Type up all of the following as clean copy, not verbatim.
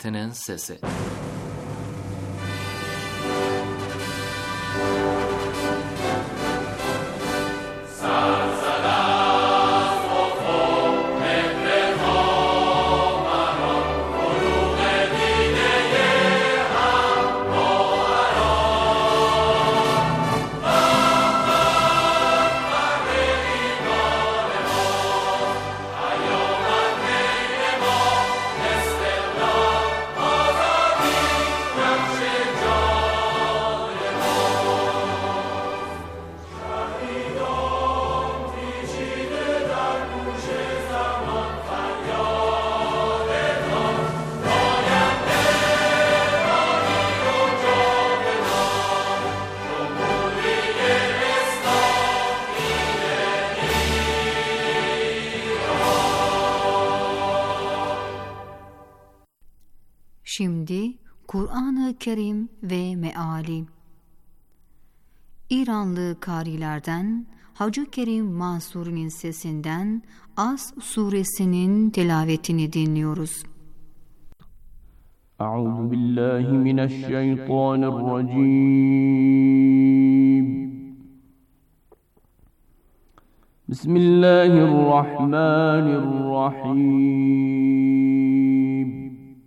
Tenen Sesi. Şimdi Kur'an-ı Kerim ve Meali. İranlı karilerden Hacı Kerim Mansuri'nin sesinden As suresinin tilavetini dinliyoruz. Euzu billahi mineşşeytanirracim. Bismillahirrahmanirrahim.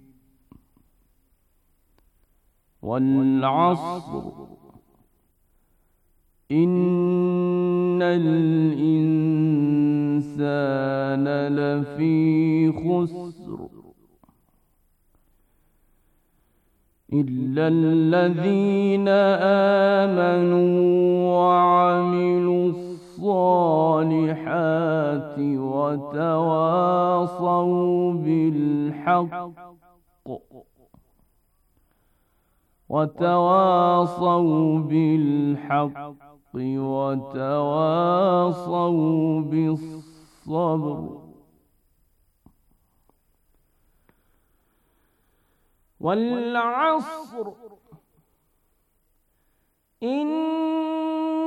وَالْعَصْرِ إِنَّ الْإِنسَانَ لَفِي خُسْرٍ إِلَّا الَّذِينَ آمَنُوا وَعَمِلُوا الصَّالِحَاتِ وَتَوَاصَوْا بالحق وتواصوا بالصبر والعصر إن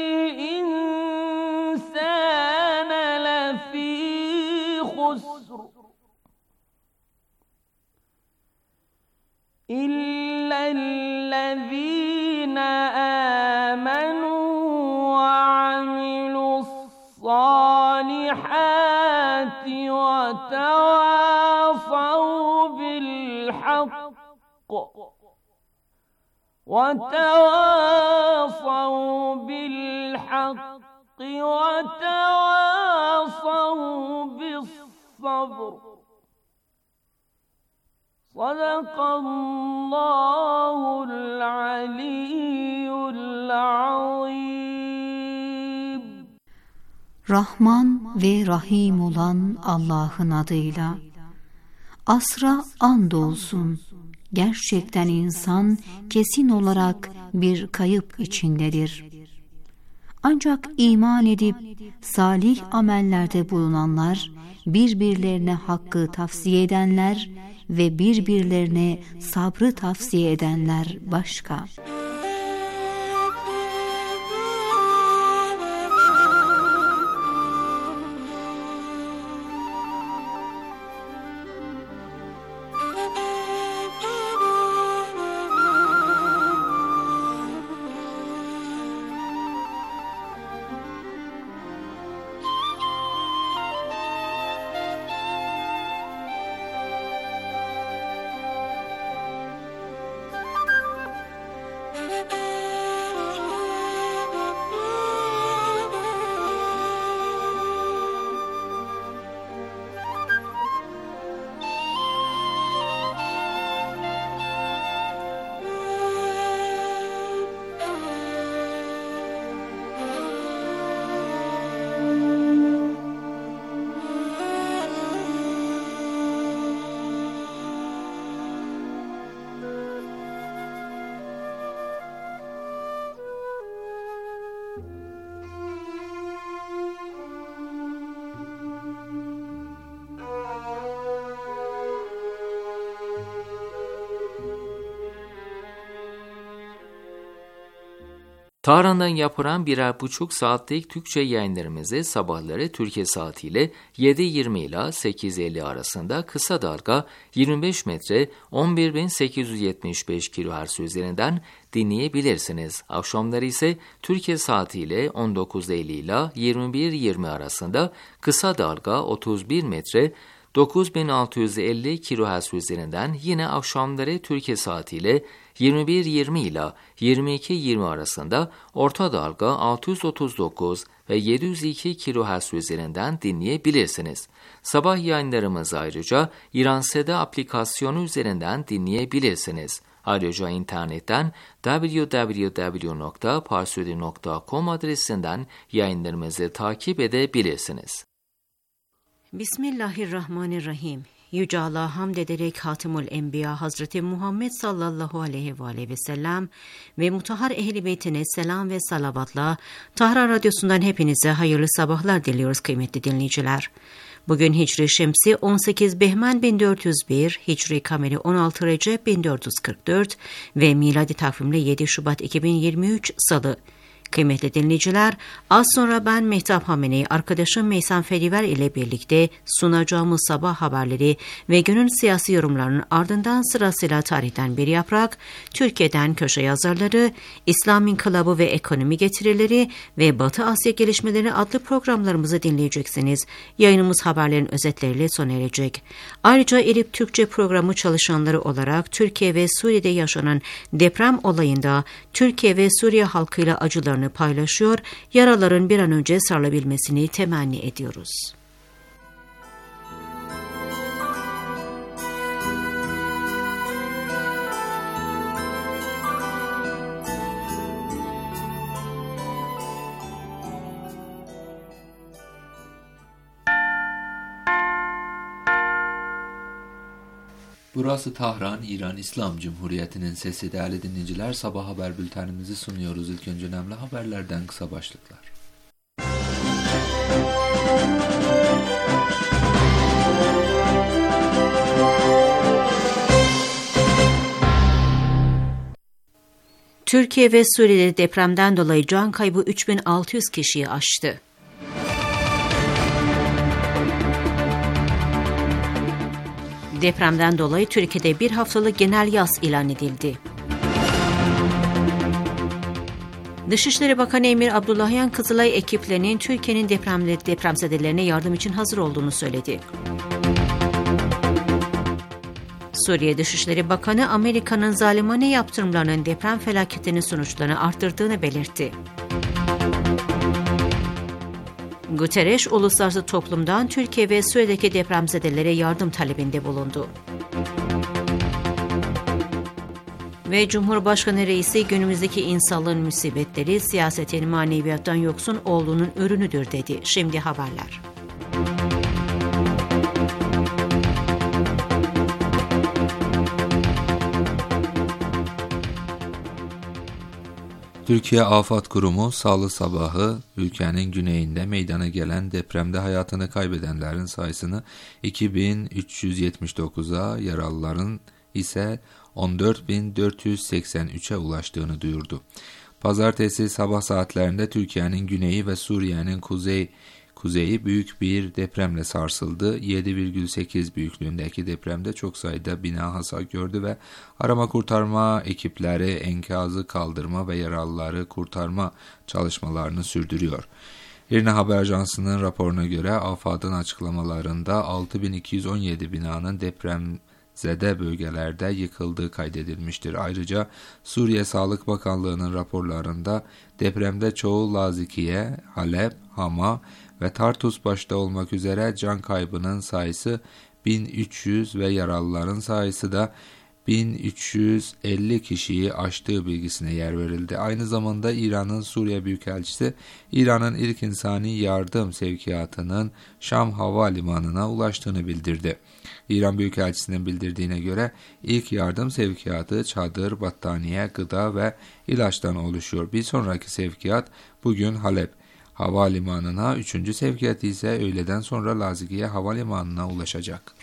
الإنسان لفي خسر إلا الذين آمنوا وعملوا الصالحات وتواصوا بالحق وتواصوا بالصبر. صدق الله العلي العظيم. Rahman ve Rahim olan Allah'ın adıyla. Asra andolsun. Gerçekten insan kesin olarak bir kayıp içindedir. Ancak iman edip salih amellerde bulunanlar, birbirlerine hakkı tavsiye edenler ve birbirlerine sabrı tavsiye edenler başka. Tahran'dan yapılan 1,5 saatlik Türkçe yayınlarımızı sabahları Türkiye saatiyle 7.20 ile 8.50 arasında kısa dalga 25 metre 11.875 kHz üzerinden dinleyebilirsiniz. Akşamları ise Türkiye saatiyle 19.50 ile 21.20 arasında kısa dalga 31 metre 9650 kHz üzerinden yine akşamları Türkiye saatiyle 21.20 ile 22.20 arasında orta dalga 639 ve 702 kHz üzerinden dinleyebilirsiniz. Sabah yayınlarımızı ayrıca İranse'de aplikasyonu üzerinden dinleyebilirsiniz. Ayrıca internetten www.parsudi.com adresinden yayınlarımızı takip edebilirsiniz. Bismillahirrahmanirrahim. Yüce Allah'a hamd ederek Hatimul Enbiya Hazreti Muhammed sallallahu aleyhi ve aleyhi ve sellem ve mutahhar ehl-i beytine selam ve salavatla Tahran Radyosu'ndan hepinize hayırlı sabahlar diliyoruz kıymetli dinleyiciler. Bugün Hicri Şemsi 18 Behmen 1401, Hicri Kameri 16 Recep 1444 ve miladi takvimle 7 Şubat 2023 Salı. Kıymetli dinleyiciler, az sonra ben Mehtap Hamene'yi arkadaşım Meysan Fediver ile birlikte sunacağımız sabah haberleri ve günün siyasi yorumlarının ardından sırasıyla tarihten bir yaprak, Türkiye'den köşe yazarları, İslam İnkılabı ve ekonomi getirileri ve Batı Asya gelişmeleri adlı programlarımızı dinleyeceksiniz. Yayınımız haberlerin özetleriyle sona erecek. Ayrıca İRİB Türkçe programı çalışanları olarak Türkiye ve Suriye'de yaşanan deprem olayında Türkiye ve Suriye halkıyla acılarını paylaşıyor, yaraların bir an önce sarılabilmesini temenni ediyoruz. Burası Tahran, İran İslam Cumhuriyeti'nin sesi. Değerli dinleyiciler, sabah haber bültenimizi sunuyoruz. İlk önce önemli haberlerden kısa başlıklar. Türkiye ve Suriye'de depremden dolayı can kaybı 3600 kişiyi aştı. Depremden dolayı Türkiye'de bir haftalık genel yas ilan edildi. Dışişleri Bakanı Emir Abdullahian Kızılay ekiplerinin Türkiye'nin depremzedelerine yardım için hazır olduğunu söyledi. Suriye Dışişleri Bakanı Amerika'nın zalimane yaptırımlarının deprem felaketinin sonuçlarını arttırdığını belirtti. Guterres, uluslararası toplumdan Türkiye ve Suriye'deki depremzedelere yardım talebinde bulundu. Ve Cumhurbaşkanı Reisi günümüzdeki insanlığın musibetleri siyasetin maneviyattan yoksun olduğunun ürünüdür dedi. Şimdi haberler. Türkiye Afat Kurumu salı sabahı ülkenin güneyinde meydana gelen depremde hayatını kaybedenlerin sayısını 2379'a, yaralıların ise 14.483'e ulaştığını duyurdu. Pazartesi sabah saatlerinde Türkiye'nin güneyi ve Suriye'nin kuzeyi büyük bir depremle sarsıldı. 7,8 büyüklüğündeki depremde çok sayıda bina hasar gördü ve arama kurtarma ekipleri enkazı kaldırma ve yaralıları kurtarma çalışmalarını sürdürüyor. İRNA Haber Ajansı'nın raporuna göre AFAD'ın açıklamalarında 6217 binanın depremzede bölgelerde yıkıldığı kaydedilmiştir. Ayrıca Suriye Sağlık Bakanlığı'nın raporlarında depremde çoğu Lazikiye, Halep, Hama ve Tartus başta olmak üzere can kaybının sayısı 1300 ve yaralıların sayısı da 1350 kişiyi aştığı bilgisine yer verildi. Aynı zamanda İran'ın Suriye Büyükelçisi, İran'ın ilk insani yardım sevkiyatının Şam Havalimanı'na ulaştığını bildirdi. İran Büyükelçisi'nin bildirdiğine göre ilk yardım sevkiyatı çadır, battaniye, gıda ve ilaçtan oluşuyor. Bir sonraki sevkiyat bugün Halep Havalimanı'na, 3. sevkiyat ise öğleden sonra Lazikiye Havalimanı'na ulaşacak.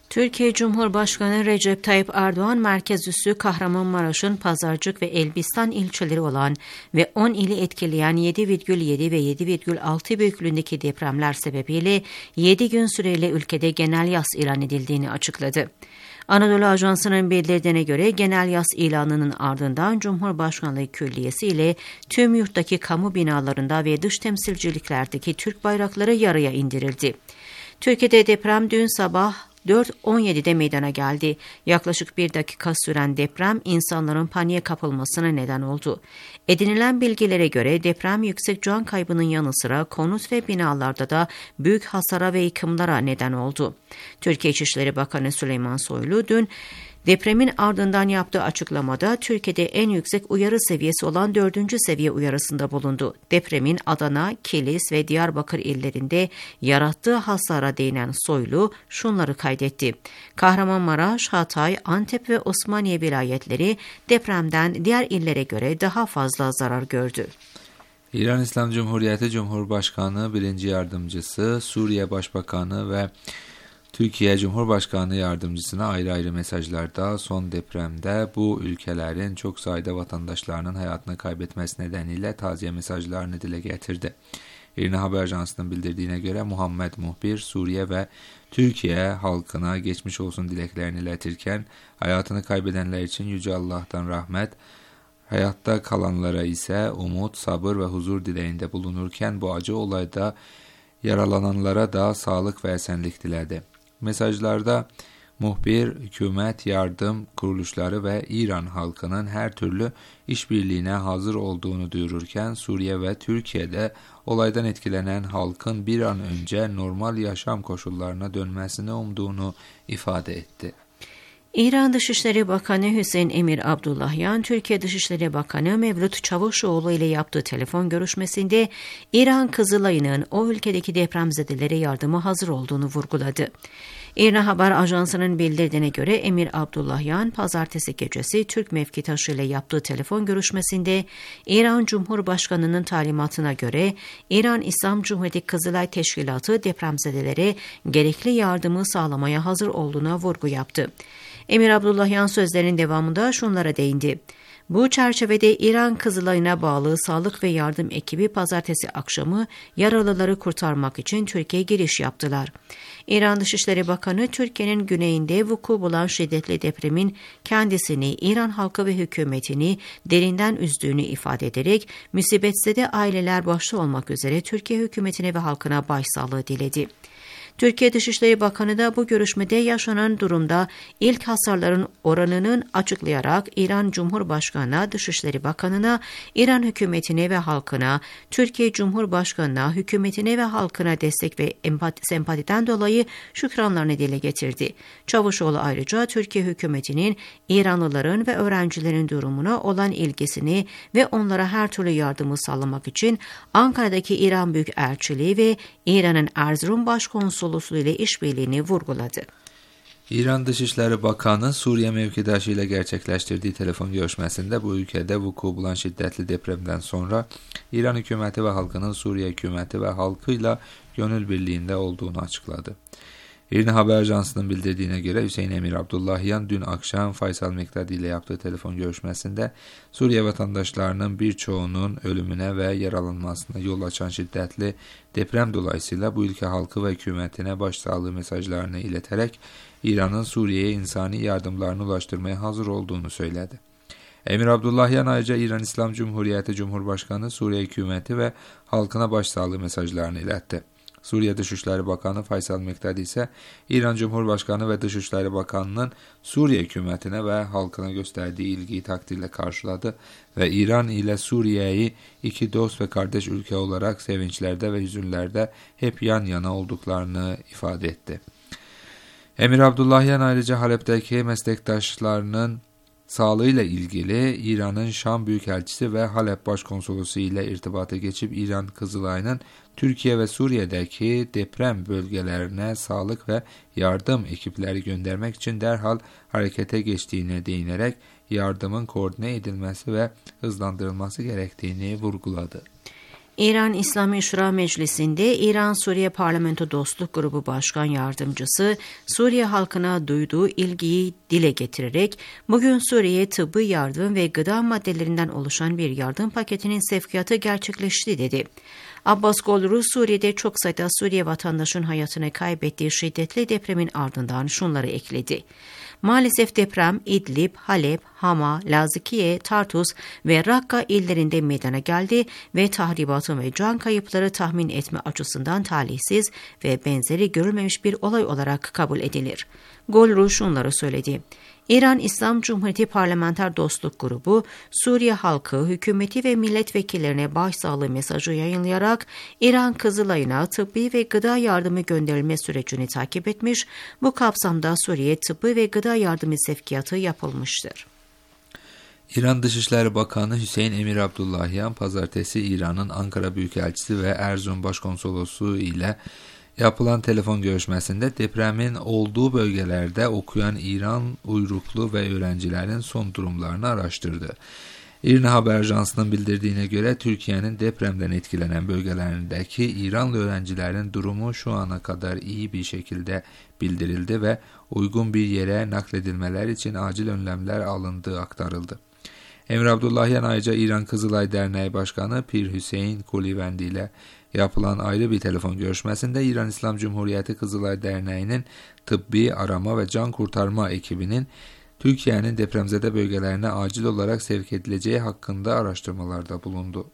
Türkiye Cumhurbaşkanı Recep Tayyip Erdoğan, merkez üssü Kahramanmaraş'ın Pazarcık ve Elbistan ilçeleri olan ve 10 ili etkileyen 7,7 ve 7,6 büyüklüğündeki depremler sebebiyle 7 gün süreyle ülkede genel yas ilan edildiğini açıkladı. Anadolu Ajansı'nın bildirdiğine göre genel yas ilanının ardından Cumhurbaşkanlığı Külliyesi ile tüm yurttaki kamu binalarında ve dış temsilciliklerdeki Türk bayrakları yarıya indirildi. Türkiye'de deprem dün sabah 4:17'de meydana geldi. Yaklaşık 1 dakika süren deprem insanların paniğe kapılmasına neden oldu. Edinilen bilgilere göre deprem yüksek can kaybının yanı sıra konut ve binalarda da büyük hasara ve yıkımlara neden oldu. Türkiye İçişleri Bakanı Süleyman Soylu dün depremin ardından yaptığı açıklamada Türkiye'de en yüksek uyarı seviyesi olan 4. seviye uyarısında bulundu. Depremin Adana, Kilis ve Diyarbakır illerinde yarattığı hasara değinen Soylu şunları kaydetti. Kahramanmaraş, Hatay, Antep ve Osmaniye vilayetleri depremden diğer illere göre daha fazla zarar gördü. İran İslam Cumhuriyeti Cumhurbaşkanı 1. Yardımcısı, Suriye Başbakanı ve Türkiye Cumhurbaşkanı Yardımcısına ayrı ayrı mesajlarda son depremde bu ülkelerin çok sayıda vatandaşlarının hayatını kaybetmesi nedeniyle taziye mesajlarını dile getirdi. İRNA Haber Ajansı'nın bildirdiğine göre Muhammed Muhbir, Suriye ve Türkiye halkına geçmiş olsun dileklerini iletirken hayatını kaybedenler için Yüce Allah'tan rahmet, hayatta kalanlara ise umut, sabır ve huzur dileğinde bulunurken bu acı olayda yaralananlara da sağlık ve esenlik diledi. Mesajlarda muhbir, hükümet, yardım kuruluşları ve İran halkının her türlü işbirliğine hazır olduğunu duyururken Suriye ve Türkiye'de olaydan etkilenen halkın bir an önce normal yaşam koşullarına dönmesini umduğunu ifade etti. İran Dışişleri Bakanı Hüseyin Emir Abdullahyan, Türkiye Dışişleri Bakanı Mevlüt Çavuşoğlu ile yaptığı telefon görüşmesinde İran Kızılay'ının o ülkedeki depremzedelere yardıma hazır olduğunu vurguladı. İRNA Haber Ajansı'nın bildirdiğine göre Emir Abdullahyan, pazartesi gecesi Türk mevkitaşı ile yaptığı telefon görüşmesinde İran Cumhurbaşkanı'nın talimatına göre İran İslam Cumhuriyeti Kızılay Teşkilatı depremzedelere gerekli yardımı sağlamaya hazır olduğuna vurgu yaptı. Emir Abdullahyan sözlerinin devamında şunlara değindi. Bu çerçevede İran Kızılay'ına bağlı sağlık ve yardım ekibi pazartesi akşamı yaralıları kurtarmak için Türkiye'ye giriş yaptılar. İran Dışişleri Bakanı, Türkiye'nin güneyinde vuku bulan şiddetli depremin kendisini, İran halkı ve hükümetini derinden üzdüğünü ifade ederek, musibetsede aileler başta olmak üzere Türkiye hükümetine ve halkına başsağlığı diledi. Türkiye Dışişleri Bakanı da bu görüşmede yaşanan durumda ilk hasarların oranının açıklayarak İran Cumhurbaşkanı'na, Dışişleri Bakanı'na, İran hükümetine ve halkına, Türkiye Cumhurbaşkanı'na, hükümetine ve halkına destek ve sempatiden dolayı şükranlarını dile getirdi. Çavuşoğlu ayrıca Türkiye hükümetinin İranlıların ve öğrencilerin durumuna olan ilgisini ve onlara her türlü yardımı sağlamak için Ankara'daki İran Büyükelçiliği ve İran'ın Erzurum Başkonsolosluğu ile işbirliğini vurguladı. İran Dışişleri Bakanı Suriye mevkidaşı ile gerçekleştirdiği telefon görüşmesinde bu ülkede vuku bulan şiddetli depremden sonra İran hükümeti ve halkının Suriye hükümeti ve halkıyla gönül birliğinde olduğunu açıkladı. İRNA Haber Ajansı'nın bildirdiğine göre Hüseyin Emir Abdullahyan dün akşam Faysal Mektadi ile yaptığı telefon görüşmesinde Suriye vatandaşlarının birçoğunun ölümüne ve yaralanmasına yol açan şiddetli deprem dolayısıyla bu ülke halkı ve hükümetine başsağlığı mesajlarını ileterek İran'ın Suriye'ye insani yardımlarını ulaştırmaya hazır olduğunu söyledi. Emir Abdullahyan ayrıca İran İslam Cumhuriyeti Cumhurbaşkanı, Suriye hükümeti ve halkına başsağlığı mesajlarını iletti. Suriye Dışişleri Bakanı Faysal Mektadi ise İran Cumhurbaşkanı ve Dışişleri Bakanı'nın Suriye hükümetine ve halkına gösterdiği ilgiyi takdirle karşıladı ve İran ile Suriye'yi iki dost ve kardeş ülke olarak sevinçlerde ve hüzünlerde hep yan yana olduklarını ifade etti. Emir Abdullahyan ayrıca Halep'teki meslektaşlarının sağlığıyla ilgili İran'ın Şam Büyükelçisi ve Halep Başkonsolosu ile irtibata geçip İran Kızılay'ın Türkiye ve Suriye'deki deprem bölgelerine sağlık ve yardım ekipleri göndermek için derhal harekete geçtiğine değinerek yardımın koordine edilmesi ve hızlandırılması gerektiğini vurguladı. İran İslami Şura Meclisi'nde İran-Suriye Parlamento Dostluk Grubu Başkan Yardımcısı Suriye halkına duyduğu ilgiyi dile getirerek bugün Suriye'ye tıbbi yardım ve gıda maddelerinden oluşan bir yardım paketinin sevkiyatı gerçekleşti dedi. Abbas Golru, Suriye'de çok sayıda Suriye vatandaşının hayatını kaybettiği şiddetli depremin ardından şunları ekledi. Maalesef deprem İdlib, Halep, Hama, Lazikiye, Tartus ve Rakka illerinde meydana geldi ve tahribatı ve can kayıpları tahmin etme açısından talihsiz ve benzeri görülmemiş bir olay olarak kabul edilir. Golru şunları söyledi. İran İslam Cumhuriyeti Parlamenter Dostluk Grubu, Suriye halkı, hükümeti ve milletvekillerine başsağlığı mesajı yayınlayarak İran Kızılay'ına tıbbi ve gıda yardımı gönderilme sürecini takip etmiş, bu kapsamda Suriye tıbbi ve gıda yardımı sevkiyatı yapılmıştır. İran Dışişleri Bakanı Hüseyin Emir Abdullahian, pazartesi İran'ın Ankara Büyükelçisi ve Erzurum Başkonsolosu ile yapılan telefon görüşmesinde depremin olduğu bölgelerde okuyan İran uyruklu ve öğrencilerin son durumlarını araştırdı. İRNA Haber Ajansı'nın bildirdiğine göre Türkiye'nin depremden etkilenen bölgelerindeki İranlı öğrencilerin durumu şu ana kadar iyi bir şekilde bildirildi ve uygun bir yere nakledilmeler için acil önlemler alındığı aktarıldı. Emir Abdullahian ayrıca İran Kızılay Derneği Başkanı Pir Hüseyin Kulivendi ile yapılan ayrı bir telefon görüşmesinde İran İslam Cumhuriyeti Kızılay Derneği'nin tıbbi arama ve can kurtarma ekibinin Türkiye'nin depremzede bölgelerine acil olarak sevk edileceği hakkında araştırmalarda bulundu.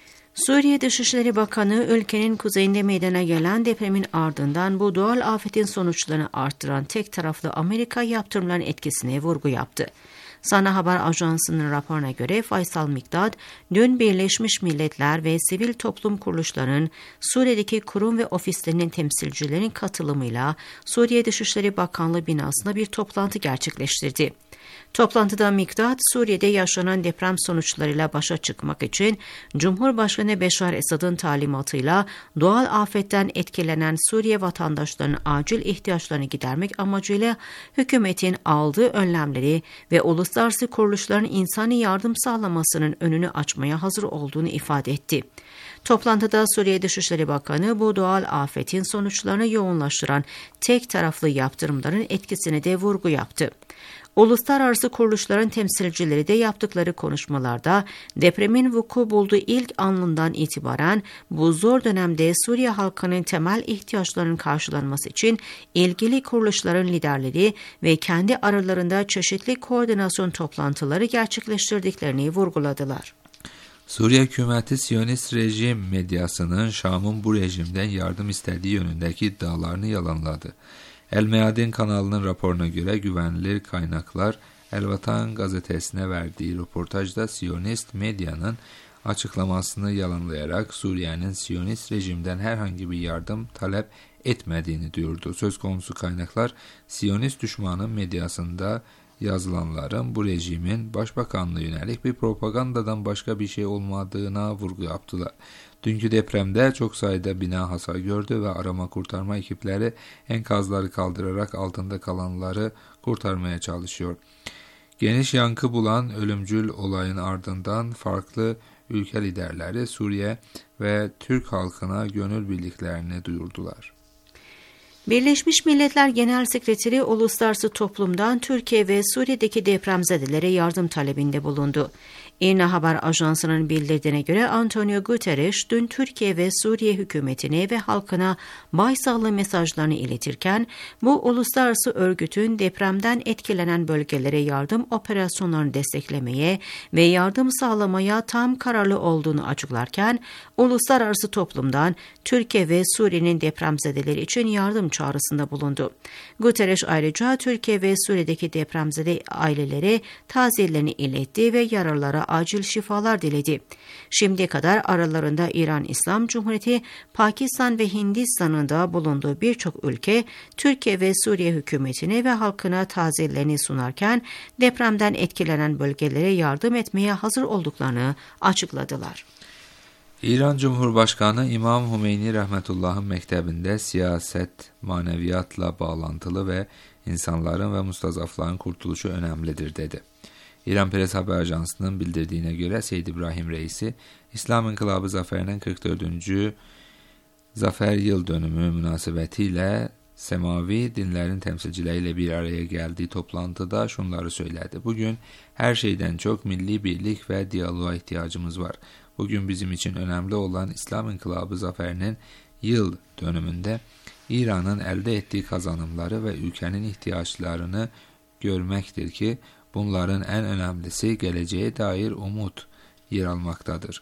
Suriye Dışişleri Bakanı, ülkenin kuzeyinde meydana gelen depremin ardından bu doğal afetin sonuçlarını arttıran tek taraflı Amerika yaptırımların etkisine vurgu yaptı. Sana Haber Ajansı'nın raporuna göre Faysal Mikdad, dün Birleşmiş Milletler ve sivil toplum kuruluşlarının Suriye'deki kurum ve ofislerinin temsilcilerinin katılımıyla Suriye Dışişleri Bakanlığı binasında bir toplantı gerçekleştirdi. Toplantıda Mikdad, Suriye'de yaşanan deprem sonuçlarıyla başa çıkmak için Cumhurbaşkanı Beşar Esad'ın talimatıyla doğal afetten etkilenen Suriye vatandaşlarının acil ihtiyaçlarını gidermek amacıyla hükümetin aldığı önlemleri ve uluslararası kuruluşların insani yardım sağlamasının önünü açmaya hazır olduğunu ifade etti. Toplantıda Suriye Dışişleri Bakanı bu doğal afetin sonuçlarını yoğunlaştıran tek taraflı yaptırımların etkisine de vurgu yaptı. Uluslararası kuruluşların temsilcileri de yaptıkları konuşmalarda depremin vuku bulduğu ilk anından itibaren bu zor dönemde Suriye halkının temel ihtiyaçlarının karşılanması için ilgili kuruluşların liderleri ve kendi aralarında çeşitli koordinasyon toplantıları gerçekleştirdiklerini vurguladılar. Suriye hükümeti Siyonist rejim medyasının Şam'ın bu rejimden yardım istediği yönündeki iddialarını yalanladı. El Meadin kanalının raporuna göre güvenilir kaynaklar El Vatan gazetesine verdiği röportajda Siyonist medyanın açıklamasını yalanlayarak Suriye'nin Siyonist rejimden herhangi bir yardım talep etmediğini duyurdu. Söz konusu kaynaklar Siyonist düşmanın medyasında yazılanların bu rejimin başbakanlığı yönelik bir propagandadan başka bir şey olmadığına vurgu yaptılar. Dünkü depremde çok sayıda bina hasar gördü ve arama kurtarma ekipleri enkazları kaldırarak altında kalanları kurtarmaya çalışıyor. Geniş yankı bulan ölümcül olayın ardından farklı ülke liderleri Suriye ve Türk halkına gönül birliklerini duyurdular. Birleşmiş Milletler Genel Sekreteri uluslararası toplumdan Türkiye ve Suriye'deki depremzedelere yardım talebinde bulundu. İRNA Haber Ajansı'nın bildirdiğine göre Antonio Guterres dün Türkiye ve Suriye hükümetine ve halkına başsağlığı mesajlarını iletirken bu uluslararası örgütün depremden etkilenen bölgelere yardım operasyonlarını desteklemeye ve yardım sağlamaya tam kararlı olduğunu açıklarken uluslararası toplumdan Türkiye ve Suriye'nin depremzedeleri için yardım çağrısında bulundu. Guterres ayrıca Türkiye ve Suriye'deki depremzede ailelere taziyelerini iletti ve yaralılara acil şifalar diledi. Şimdiye kadar aralarında İran İslam Cumhuriyeti, Pakistan ve Hindistan'ın da bulunduğu birçok ülke Türkiye ve Suriye hükümetine ve halkına taziyelerini sunarken depremden etkilenen bölgelere yardım etmeye hazır olduklarını açıkladılar. İran Cumhurbaşkanı İmam Hümeyni Rahmetullah'ın mektebinde siyaset, maneviyatla bağlantılı ve insanların ve mustazafların kurtuluşu önemlidir dedi. İran Press Haber Ajansı'nın bildirdiğine göre Seyyid İbrahim Reisi, İslam İnkılabı Zaferi'nin 44. Zafer Yıl Dönümü münasebetiyle semavi dinlerin temsilcileriyle bir araya geldiği toplantıda şunları söyledi. Bugün her şeyden çok milli birlik ve diyaloğa ihtiyacımız var. Bugün bizim için önemli olan İslam İnkılabı Zaferi'nin yıl dönümünde İran'ın elde ettiği kazanımları ve ülkenin ihtiyaçlarını görmektir ki bunların en önemlisi geleceğe dair umut yer almaktadır.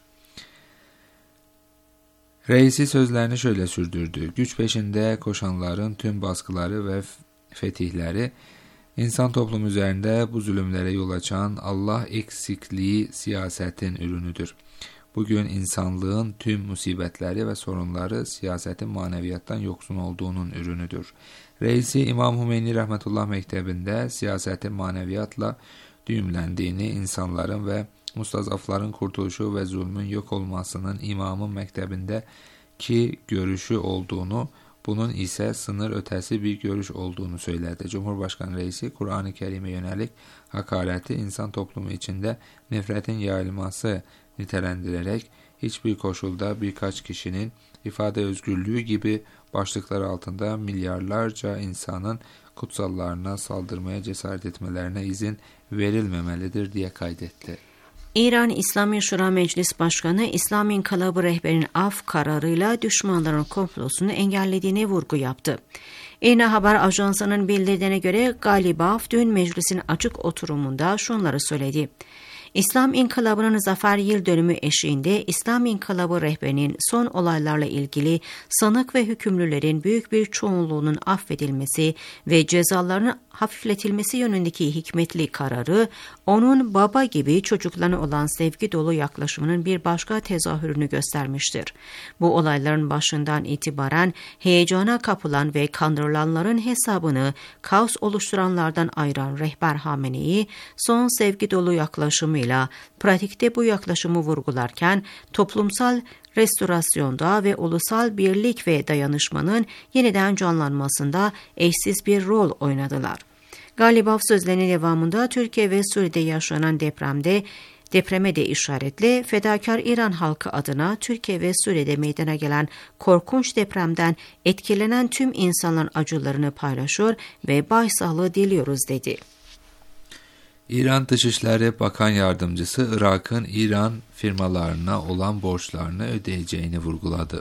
Reisi sözlerini şöyle sürdürdü. Güç peşinde koşanların tüm baskıları ve fetihleri, insan toplumu üzerinde bu zulümlere yol açan Allah eksikliği siyasetin ürünüdür. Bugün insanlığın tüm musibetleri ve sorunları siyasetin maneviyattan yoksun olduğunun ürünüdür. Reisi İmam Hümeyni Rahmetullah Mektebi'nde siyasetin maneviyatla düğümlendiğini, insanların ve mustazafların kurtuluşu ve zulmün yok olmasının imamın mektebindeki görüşü olduğunu, bunun ise sınır ötesi bir görüş olduğunu söyledi. Cumhurbaşkanı Reisi, Kur'an-ı Kerim'e yönelik hakareti insan toplumu içinde nefretin yayılması nitelendirerek hiçbir koşulda birkaç kişinin ifade özgürlüğü gibi başlıklar altında milyarlarca insanın kutsallarına saldırmaya cesaret etmelerine izin verilmemelidir diye kaydetti. İran İslami Şura Meclis Başkanı, İslam İnkılabı rehberinin af kararıyla düşmanların komplosunu engellediğine vurgu yaptı. İRNA Haber Ajansı'nın bildirdiğine göre Galibaf dün meclisin açık oturumunda şunları söyledi. İslam İnkılabı'nın zafer yıl dönümü eşiğinde İslam İnkılabı rehberinin son olaylarla ilgili sanık ve hükümlülerin büyük bir çoğunluğunun affedilmesi ve cezalarının hafifletilmesi yönündeki hikmetli kararı, onun baba gibi çocuklarına olan sevgi dolu yaklaşımının bir başka tezahürünü göstermiştir. Bu olayların başından itibaren heyecana kapılan ve kandırılanların hesabını kaos oluşturanlardan ayıran rehber Hamene'yi son sevgi dolu yaklaşımıyla pratikte bu yaklaşımı vurgularken toplumsal restorasyonda ve ulusal birlik ve dayanışmanın yeniden canlanmasında eşsiz bir rol oynadılar. Galibaf sözlerinin devamında Türkiye ve Suriye'de yaşanan depreme de işaretle fedakar İran halkı adına Türkiye ve Suriye'de meydana gelen korkunç depremden etkilenen tüm insanların acılarını paylaşıyor ve başsağlığı diliyoruz dedi. İran Dışişleri Bakan Yardımcısı Irak'ın İran firmalarına olan borçlarını ödeyeceğini vurguladı.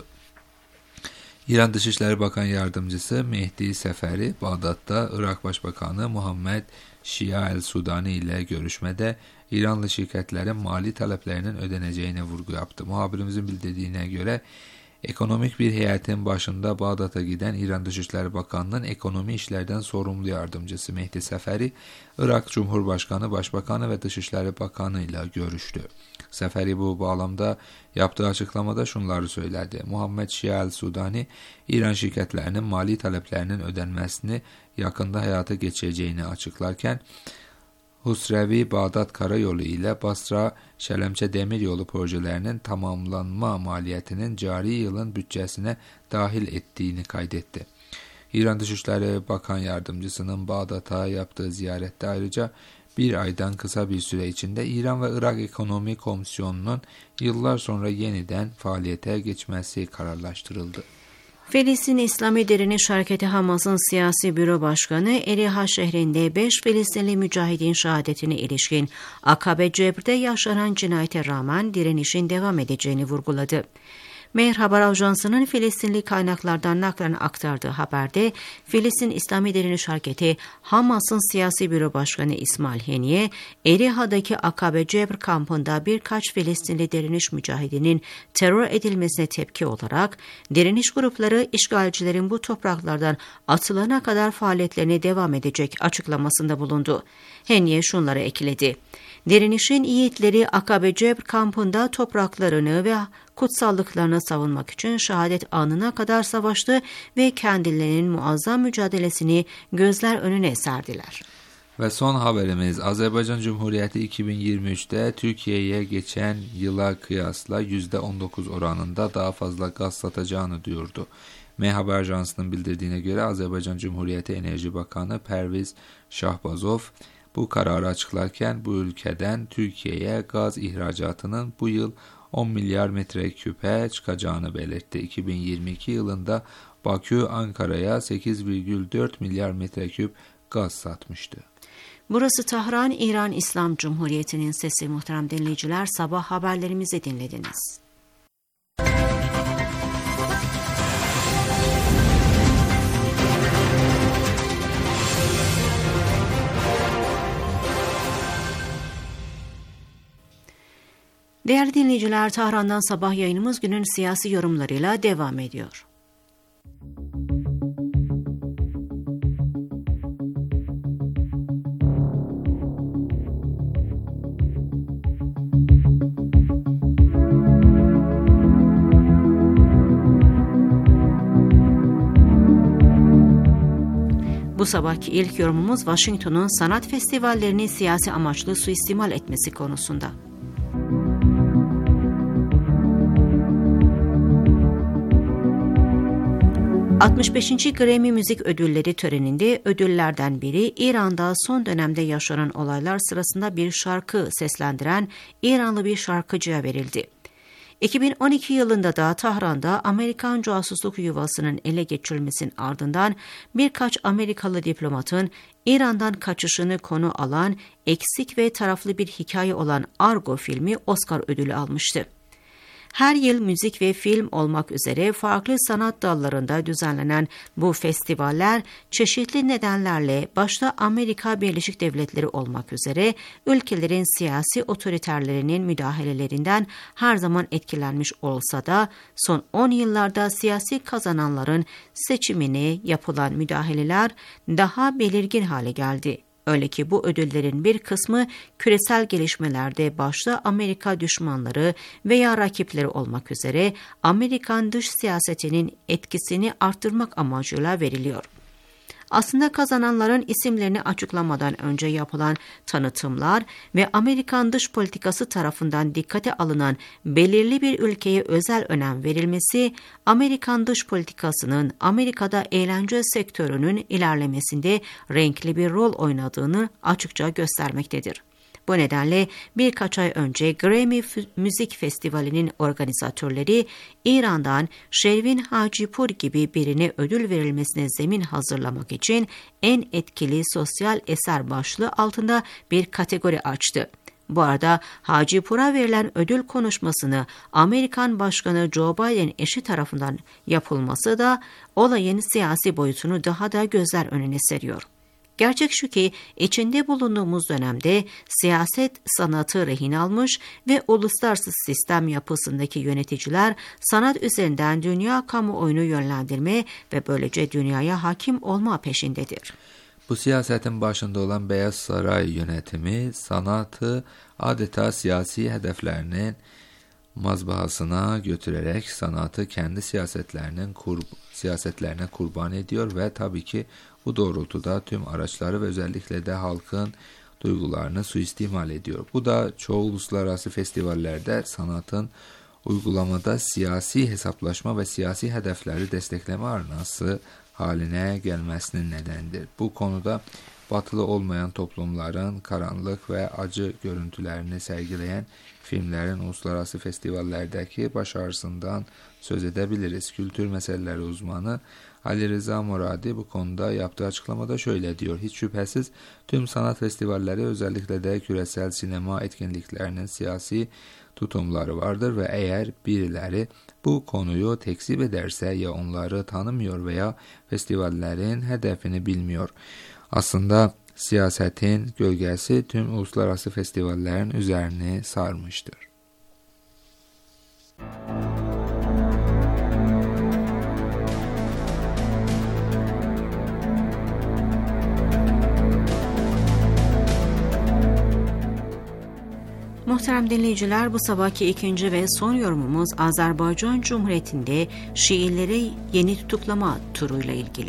İran Dışişleri Bakan Yardımcısı Mehdi Seferi, Bağdat'ta Irak Başbakanı Muhammed Şia el-Sudani ile görüşmede İranlı şirketlerin mali taleplerinin ödeneceğine vurgu yaptı. Muhabirimizin bildirdiğine göre ekonomik bir heyetin başında Bağdat'a giden İran Dışişleri Bakanı'nın ekonomi işlerden sorumlu yardımcısı Mehdi Seferi, Irak Cumhurbaşkanı, Başbakanı ve Dışişleri Bakanı ile görüştü. Seferi bu bağlamda yaptığı açıklamada şunları söyledi. Muhammed Şia el-Sudani, İran şirketlerinin mali taleplerinin ödenmesini yakında hayata geçireceğini açıklarken, Husrevi-Bağdat Karayolu ile Basra-Şelemçe Demiryolu projelerinin tamamlanma maliyetinin cari yılın bütçesine dahil ettiğini kaydetti. İran Dışişleri Bakan Yardımcısının Bağdat'a yaptığı ziyarette ayrıca bir aydan kısa bir süre içinde İran ve Irak Ekonomi Komisyonu'nun yıllar sonra yeniden faaliyete geçmesi kararlaştırıldı. Filistin İslami Direniş Hareketi Hamas'ın siyasi büro başkanı Eriha şehrinde 5 Filistinli mücahidin şehadetine ilişkin Akabe Cebr'de yaşanan cinayete rağmen direnişin devam edeceğini vurguladı. Mehr Haber Ajansı'nın Filistinli kaynaklardan naklen aktardığı haberde Filistin İslami Direniş Hareketi Hamas'ın siyasi büro başkanı İsmail Haniye, Eriha'daki Akabe Cebr kampında birkaç Filistinli direniş mücahidinin terör edilmesine tepki olarak direniş grupları işgalcilerin bu topraklardan atılana kadar faaliyetlerine devam edecek açıklamasında bulundu. Haniye şunları ekledi. Direnişin yiğitleri Akabe Cebr kampında topraklarını ve kutsallıklarını savunmak için şehadet anına kadar savaştı ve kendilerinin muazzam mücadelesini gözler önüne serdiler. Ve son haberimiz, Azerbaycan Cumhuriyeti 2023'te Türkiye'ye geçen yıla kıyasla %19 oranında daha fazla gaz satacağını duyurdu. Haber Ajansı'nın bildirdiğine göre Azerbaycan Cumhuriyeti Enerji Bakanı Perviz Şahbazov, bu kararı açıklarken bu ülkeden Türkiye'ye gaz ihracatının bu yıl 10 milyar metreküpe çıkacağını belirtti. 2022 yılında Bakü Ankara'ya 8,4 milyar metreküp gaz satmıştı. Burası Tahran, İran İslam Cumhuriyeti'nin sesi. Muhterem dinleyiciler, sabah haberlerimizi dinlediniz. Değerli dinleyiciler, Tahran'dan sabah yayınımız günün siyasi yorumlarıyla devam ediyor. Bu sabahki ilk yorumumuz Washington'un sanat festivallerini siyasi amaçlı suistimal etmesi konusunda. ...65. Grammy Müzik Ödülleri töreninde ödüllerden biri İran'da son dönemde yaşanan olaylar sırasında bir şarkı seslendiren İranlı bir şarkıcıya verildi. 2012 yılında da Tahran'da Amerikan casusluk yuvasının ele geçirilmesinin ardından birkaç Amerikalı diplomatın İran'dan kaçışını konu alan eksik ve taraflı bir hikaye olan Argo filmi Oscar ödülü almıştı. Her yıl müzik ve film olmak üzere farklı sanat dallarında düzenlenen bu festivaller çeşitli nedenlerle başta Amerika Birleşik Devletleri olmak üzere ülkelerin siyasi otoriterlerinin müdahalelerinden her zaman etkilenmiş olsa da son 10 yıllarda siyasi kazananların seçimine yapılan müdahaleler daha belirgin hale geldi. Öyle ki bu ödüllerin bir kısmı küresel gelişmelerde başta Amerika düşmanları veya rakipleri olmak üzere Amerikan dış siyasetinin etkisini arttırmak amacıyla veriliyor. Aslında kazananların isimlerini açıklamadan önce yapılan tanıtımlar ve Amerikan dış politikası tarafından dikkate alınan belirli bir ülkeye özel önem verilmesi, Amerikan dış politikasının Amerika'da eğlence sektörünün ilerlemesinde renkli bir rol oynadığını açıkça göstermektedir. Bu nedenle birkaç ay önce Grammy Müzik Festivali'nin organizatörleri İran'dan Şervin Hacipur gibi birine ödül verilmesine zemin hazırlamak için en etkili sosyal eser başlığı altında bir kategori açtı. Bu arada Hacipur'a verilen ödül konuşmasını Amerikan Başkanı Joe Biden eşi tarafından yapılması da olayın siyasi boyutunu daha da gözler önüne seriyor. Gerçek şu ki içinde bulunduğumuz dönemde siyaset sanatı rehin almış ve uluslararası sistem yapısındaki yöneticiler sanat üzerinden dünya kamuoyunu yönlendirme ve böylece dünyaya hakim olma peşindedir. Bu siyasetin başında olan Beyaz Saray yönetimi sanatı adeta siyasi hedeflerinin mazbahasına götürerek sanatı kendi siyasetlerine kurban ediyor ve tabii ki bu doğrultuda tüm araçları ve özellikle de halkın duygularını suistimal ediyor. Bu da çoğu uluslararası festivallerde sanatın uygulamada siyasi hesaplaşma ve siyasi hedefleri destekleme arenası haline gelmesinin nedenidir. Bu konuda batılı olmayan toplumların karanlık ve acı görüntülerini sergileyen filmlerin uluslararası festivallerdeki başarısından söz edebiliriz. Kültür meseleleri uzmanı Ali Rıza Muradi bu konuda yaptığı açıklamada şöyle diyor: hiç şüphesiz tüm sanat festivalleri özellikle de küresel sinema etkinliklerinin siyasi tutumları vardır ve eğer birileri bu konuyu tekzip ederse ya onları tanımıyor veya festivallerin hedefini bilmiyor. Aslında siyasetin gölgesi tüm uluslararası festivallerin üzerine sarmıştır. Muhterem dinleyiciler, bu sabahki ikinci ve son yorumumuz Azerbaycan Cumhuriyeti'nde Şiileri yeni tutuklama turuyla ilgili.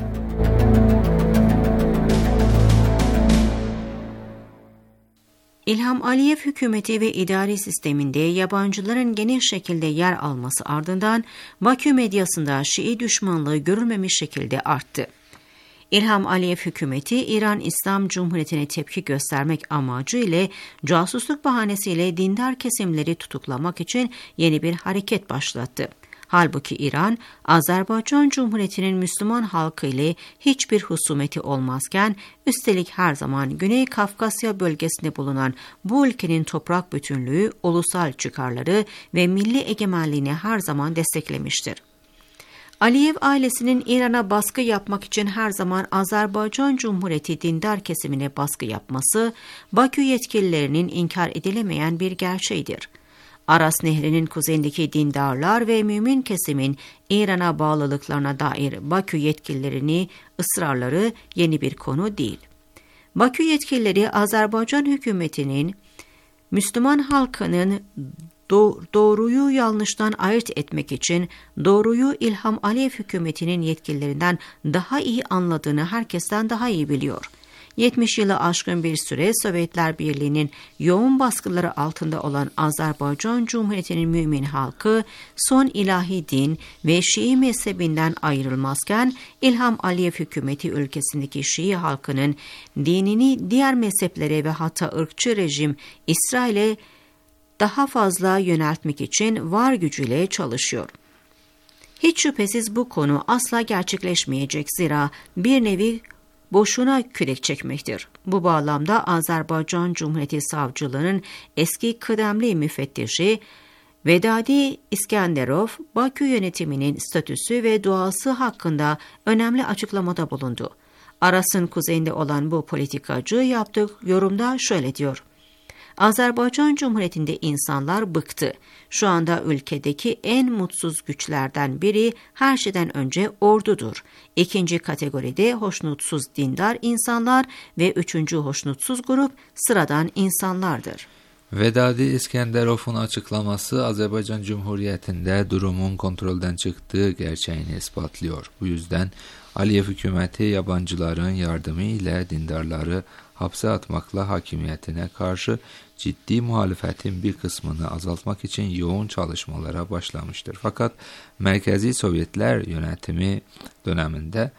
İlham Aliyev hükümeti ve idari sisteminde yabancıların geniş şekilde yer alması ardından Bakü medyasında Şii düşmanlığı görülmemiş şekilde arttı. İlham Aliyev hükümeti İran İslam Cumhuriyeti'ne tepki göstermek amacı ile casusluk bahanesiyle dindar kesimleri tutuklamak için yeni bir hareket başlattı. Halbuki İran, Azerbaycan Cumhuriyeti'nin Müslüman halkı ile hiçbir husumeti olmazken, üstelik her zaman Güney Kafkasya bölgesinde bulunan bu ülkenin toprak bütünlüğü, ulusal çıkarları ve milli egemenliğini her zaman desteklemiştir. Aliyev ailesinin İran'a baskı yapmak için her zaman Azerbaycan Cumhuriyeti dindar kesimine baskı yapması, Bakü yetkililerinin inkar edilemeyen bir gerçeğidir. Aras Nehri'nin kuzeyindeki dindarlar ve mümin kesimin İran'a bağlılıklarına dair Bakü yetkililerini ısrarları yeni bir konu değil. Bakü yetkilileri Azerbaycan hükümetinin Müslüman halkının doğruyu yanlıştan ayırt etmek için doğruyu İlham Aliyev hükümetinin yetkililerinden daha iyi anladığını herkesten daha iyi biliyor. 70 yılı aşkın bir süre Sovyetler Birliği'nin yoğun baskıları altında olan Azerbaycan Cumhuriyeti'nin mümin halkı son ilahi din ve Şii mezhebinden ayrılmazken İlham Aliyev hükümeti ülkesindeki Şii halkının dinini diğer mezheplere ve hatta ırkçı rejim İsrail'e daha fazla yöneltmek için var gücüyle çalışıyor. Hiç şüphesiz bu konu asla gerçekleşmeyecek, zira bir nevi boşuna kürek çekmektir. Bu bağlamda Azerbaycan Cumhuriyeti Savcılığı'nın eski kıdemli müfettişi Vedadi İskenderov, Bakü yönetiminin statüsü ve doğası hakkında önemli açıklamada bulundu. Aras'ın kuzeyinde olan bu politikacı yaptığı yorumda şöyle diyor: Azerbaycan Cumhuriyeti'nde insanlar bıktı. Şu anda ülkedeki en mutsuz güçlerden biri her şeyden önce ordudur. İkinci kategoride hoşnutsuz dindar insanlar ve üçüncü hoşnutsuz grup sıradan insanlardır. Vedadi İskenderov'un açıklaması Azerbaycan Cumhuriyeti'nde durumun kontrolden çıktığı gerçeğini ispatlıyor. Bu yüzden Aliyev hükümeti yabancıların yardımı ile dindarları hapse atmakla hakimiyetine karşı ciddi muhalefetin bir kısmını azaltmak için yoğun çalışmalara başlamıştır. Fakat Merkezi Sovyetler yönetimi döneminde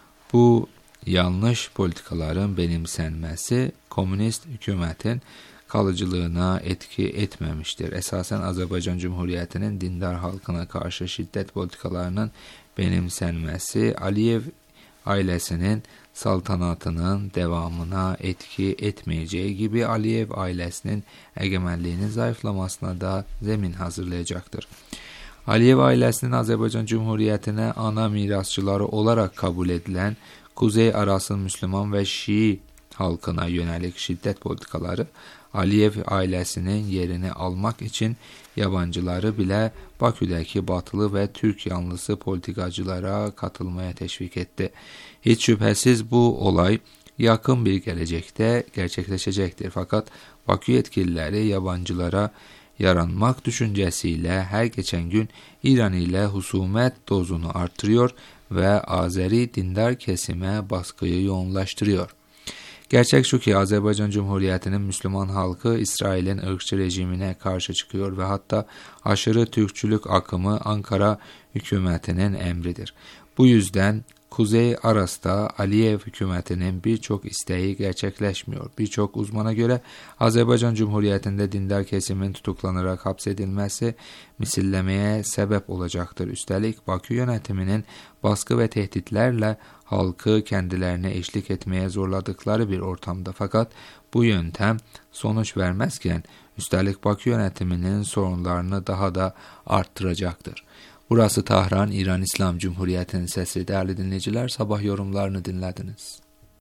bu yanlış politikaların benimsenmesi komünist hükümetin kalıcılığına etki etmemiştir. Esasen Azerbaycan Cumhuriyeti'nin dindar halkına karşı şiddet politikalarının benimsenmesi Aliyev ailesinin saltanatının devamına etki etmeyeceği gibi Aliyev ailesinin egemenliğinin zayıflamasına da zemin hazırlayacaktır. Aliyev ailesinin Azerbaycan Cumhuriyeti'ne ana mirasçıları olarak kabul edilen Kuzey Aras'ın Müslüman ve Şii halkına yönelik şiddet politikaları Aliyev ailesinin yerini almak için yabancıları bile Bakü'deki batılı ve Türk yanlısı politikacılara katılmaya teşvik etti. Hiç şüphesiz bu olay yakın bir gelecekte gerçekleşecektir. Fakat Bakü yetkilileri yabancılara yaranmak düşüncesiyle her geçen gün İran ile husumet dozunu artırıyor ve Azeri dindar kesime baskıyı yoğunlaştırıyor. Gerçek şu ki Azerbaycan Cumhuriyeti'nin Müslüman halkı İsrail'in ırkçı rejimine karşı çıkıyor ve hatta aşırı Türkçülük akımı Ankara hükümetinin emridir. Bu yüzden Kuzey Aras'ta Aliyev hükümetinin birçok isteği gerçekleşmiyor. Birçok uzmana göre Azerbaycan Cumhuriyeti'nde dindar kesimin tutuklanarak hapsedilmesi misillemeye sebep olacaktır. Üstelik Bakü yönetiminin baskı ve tehditlerle halkı kendilerine eşlik etmeye zorladıkları bir ortamda, fakat bu yöntem sonuç vermezken üstelik Bakü yönetiminin sorunlarını daha da arttıracaktır. Burası Tahran, İran İslam Cumhuriyeti'nin sesi. Değerli dinleyiciler, sabah yorumlarını dinlediniz.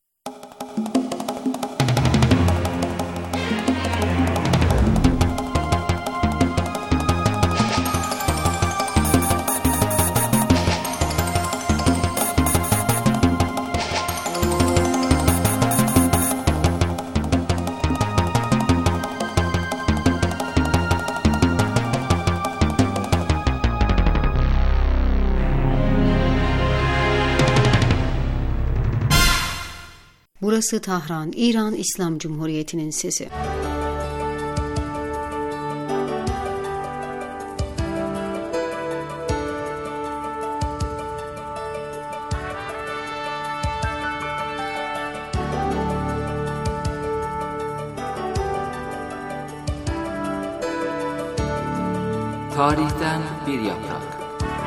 Burası Tahran, İran İslam Cumhuriyeti'nin sesi. Tarihten bir yaprak.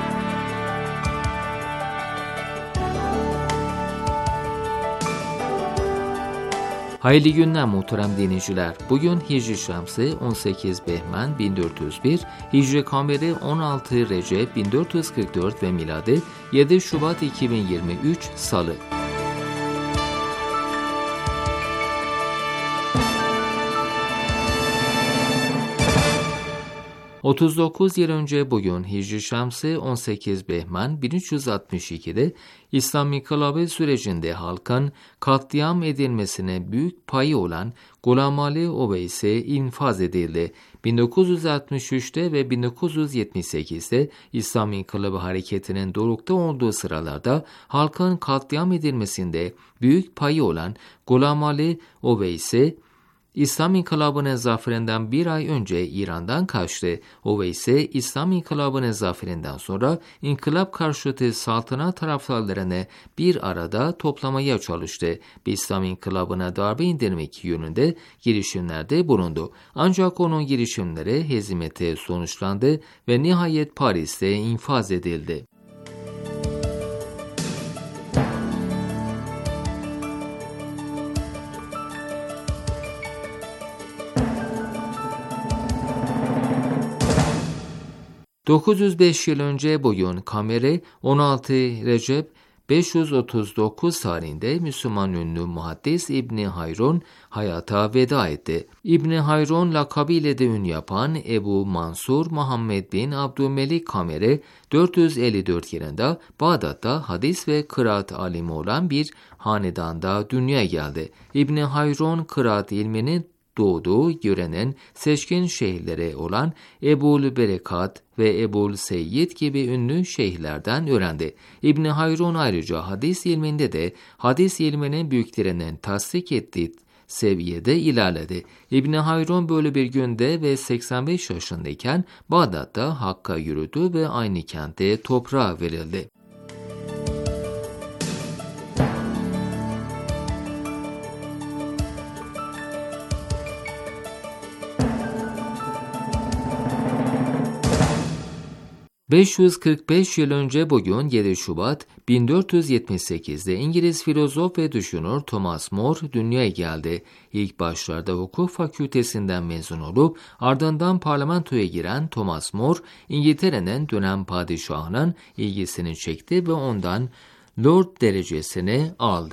Hayırlı günler muhterem dinleyiciler. Bugün Hicri Şemsi 18 Behmen 1401, Hicri Kameri 16 Recep 1444 ve miladi 7 Şubat 2023 Salı. 39 yıl önce bugün Hicri Şemsi 18 Behmen 1362'de İslam İnkılabı sürecinde halkın katliam edilmesine büyük payı olan Gulam Ali Oveys'i infaz edildi. 1963'te ve 1978'de İslam İnkılabı hareketinin dorukta olduğu sıralarda halkın katliam edilmesinde büyük payı olan Gulam Ali Oveys'i İslam İnkılabı'nın zaferinden bir ay önce İran'dan kaçtı. Oveys'i İslam İnkılabı'nın zaferinden sonra inkılap karşıtı saltanat taraftarlarını bir arada toplamaya çalıştı. İslam İnkılabı'na darbe indirmek yönünde girişimlerde bulundu. Ancak onun girişimleri hezimete sonuçlandı ve nihayet Paris'te infaz edildi. ...905 yıl önce bugün Kameri 16 Recep 539 tarihinde Müslüman ünlü muhaddis İbni Hayrun hayata veda etti. İbni Hayrun lakabıyla de ün yapan Ebu Mansur Muhammed bin Abdülmelik Kameri 454 yılında Bağdat'ta hadis ve kıraat alimi olan bir hanedanda dünyaya geldi. İbni Hayrun kıraat ilmini doğduğu yörenin seçkin şeyhleri olan Ebul Berekat ve Ebul Seyyid gibi ünlü şeyhlerden öğrendi. İbni Hayrun ayrıca hadis ilminde de hadis ilminin büyüklerinin tasdik ettiği seviyede ilerledi. İbni Hayrun böyle bir günde ve 85 yaşındayken Bağdat'ta Hakk'a yürüdü ve aynı kente toprağa verildi. ...545 yıl önce bugün 7 Şubat 1478'de İngiliz filozof ve düşünür Thomas More dünyaya geldi. İlk başlarda hukuk fakültesinden mezun olup ardından parlamentoya giren Thomas More, İngiltere'nin dönem padişahının ilgisini çekti ve ondan Lord derecesini aldı.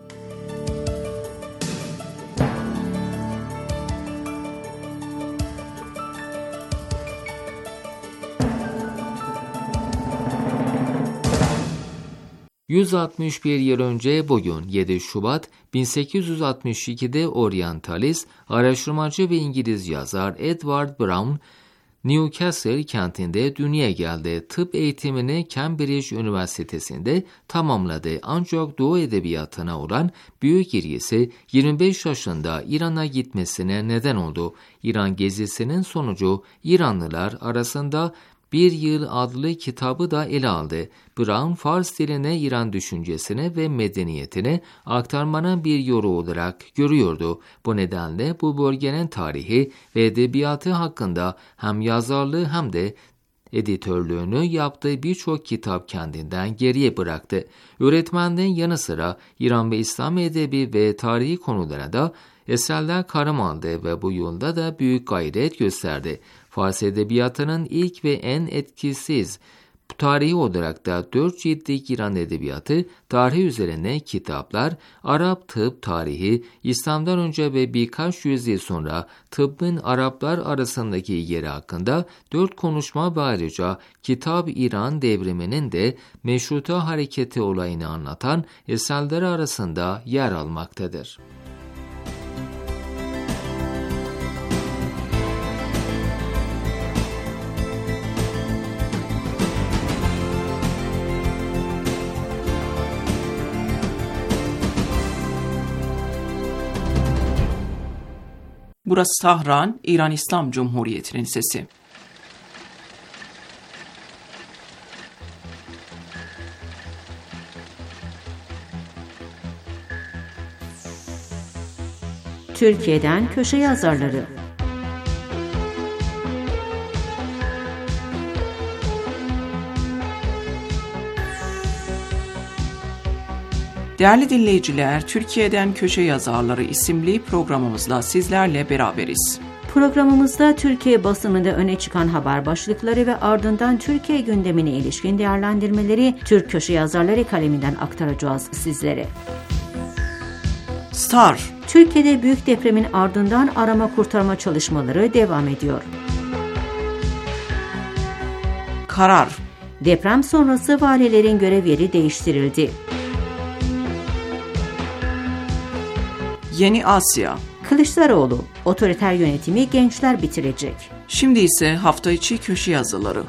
161 yıl önce bugün 7 Şubat 1862'de oryantalist, araştırmacı ve İngiliz yazar Edward Brown, Newcastle kentinde dünyaya geldi. Tıp eğitimini Cambridge Üniversitesi'nde tamamladı. Ancak Doğu edebiyatına olan büyük ilgisi 25 yaşında İran'a gitmesine neden oldu. İran gezisinin sonucu İranlılar arasında Bir Yıl adlı kitabı da ele aldı. Brown, Fars diline İran düşüncesini ve medeniyetini aktarmanın bir yolu olarak görüyordu. Bu nedenle bu bölgenin tarihi ve edebiyatı hakkında hem yazarlığı hem de editörlüğünü yaptığı birçok kitap kendinden geriye bıraktı. Öğretmenliğin yanı sıra İran ve İslam edebi ve tarihi konulara da eserler kaleme aldı ve bu yolda da büyük gayret gösterdi. Fars edebiyatının ilk ve en etkisiz tarihi olarak da 4 ciltlik İran edebiyatı tarihi üzerine kitaplar, Arap tıp tarihi, İslam'dan önce ve birkaç yüzyıl sonra tıbbın Araplar arasındaki yeri hakkında 4 konuşma ve ayrıca Kitap İran devriminin de Meşruta hareketi olayını anlatan eserleri arasında yer almaktadır. Burası Tahran, İran İslam Cumhuriyeti'nin sesi. Türkiye'den köşe yazarları. Değerli dinleyiciler, Türkiye'den Köşe Yazarları isimli programımızla sizlerle beraberiz. Programımızda Türkiye basınında öne çıkan haber başlıkları ve ardından Türkiye gündemine ilişkin değerlendirmeleri Türk Köşe Yazarları kaleminden aktaracağız sizlere. Star. Türkiye'de büyük depremin ardından arama kurtarma çalışmaları devam ediyor. Karar. Deprem sonrası valilerin görev yeri değiştirildi. Yeni Asya. Kılıçdaroğlu, otoriter yönetimi gençler bitirecek. Şimdi ise hafta içi köşe yazıları.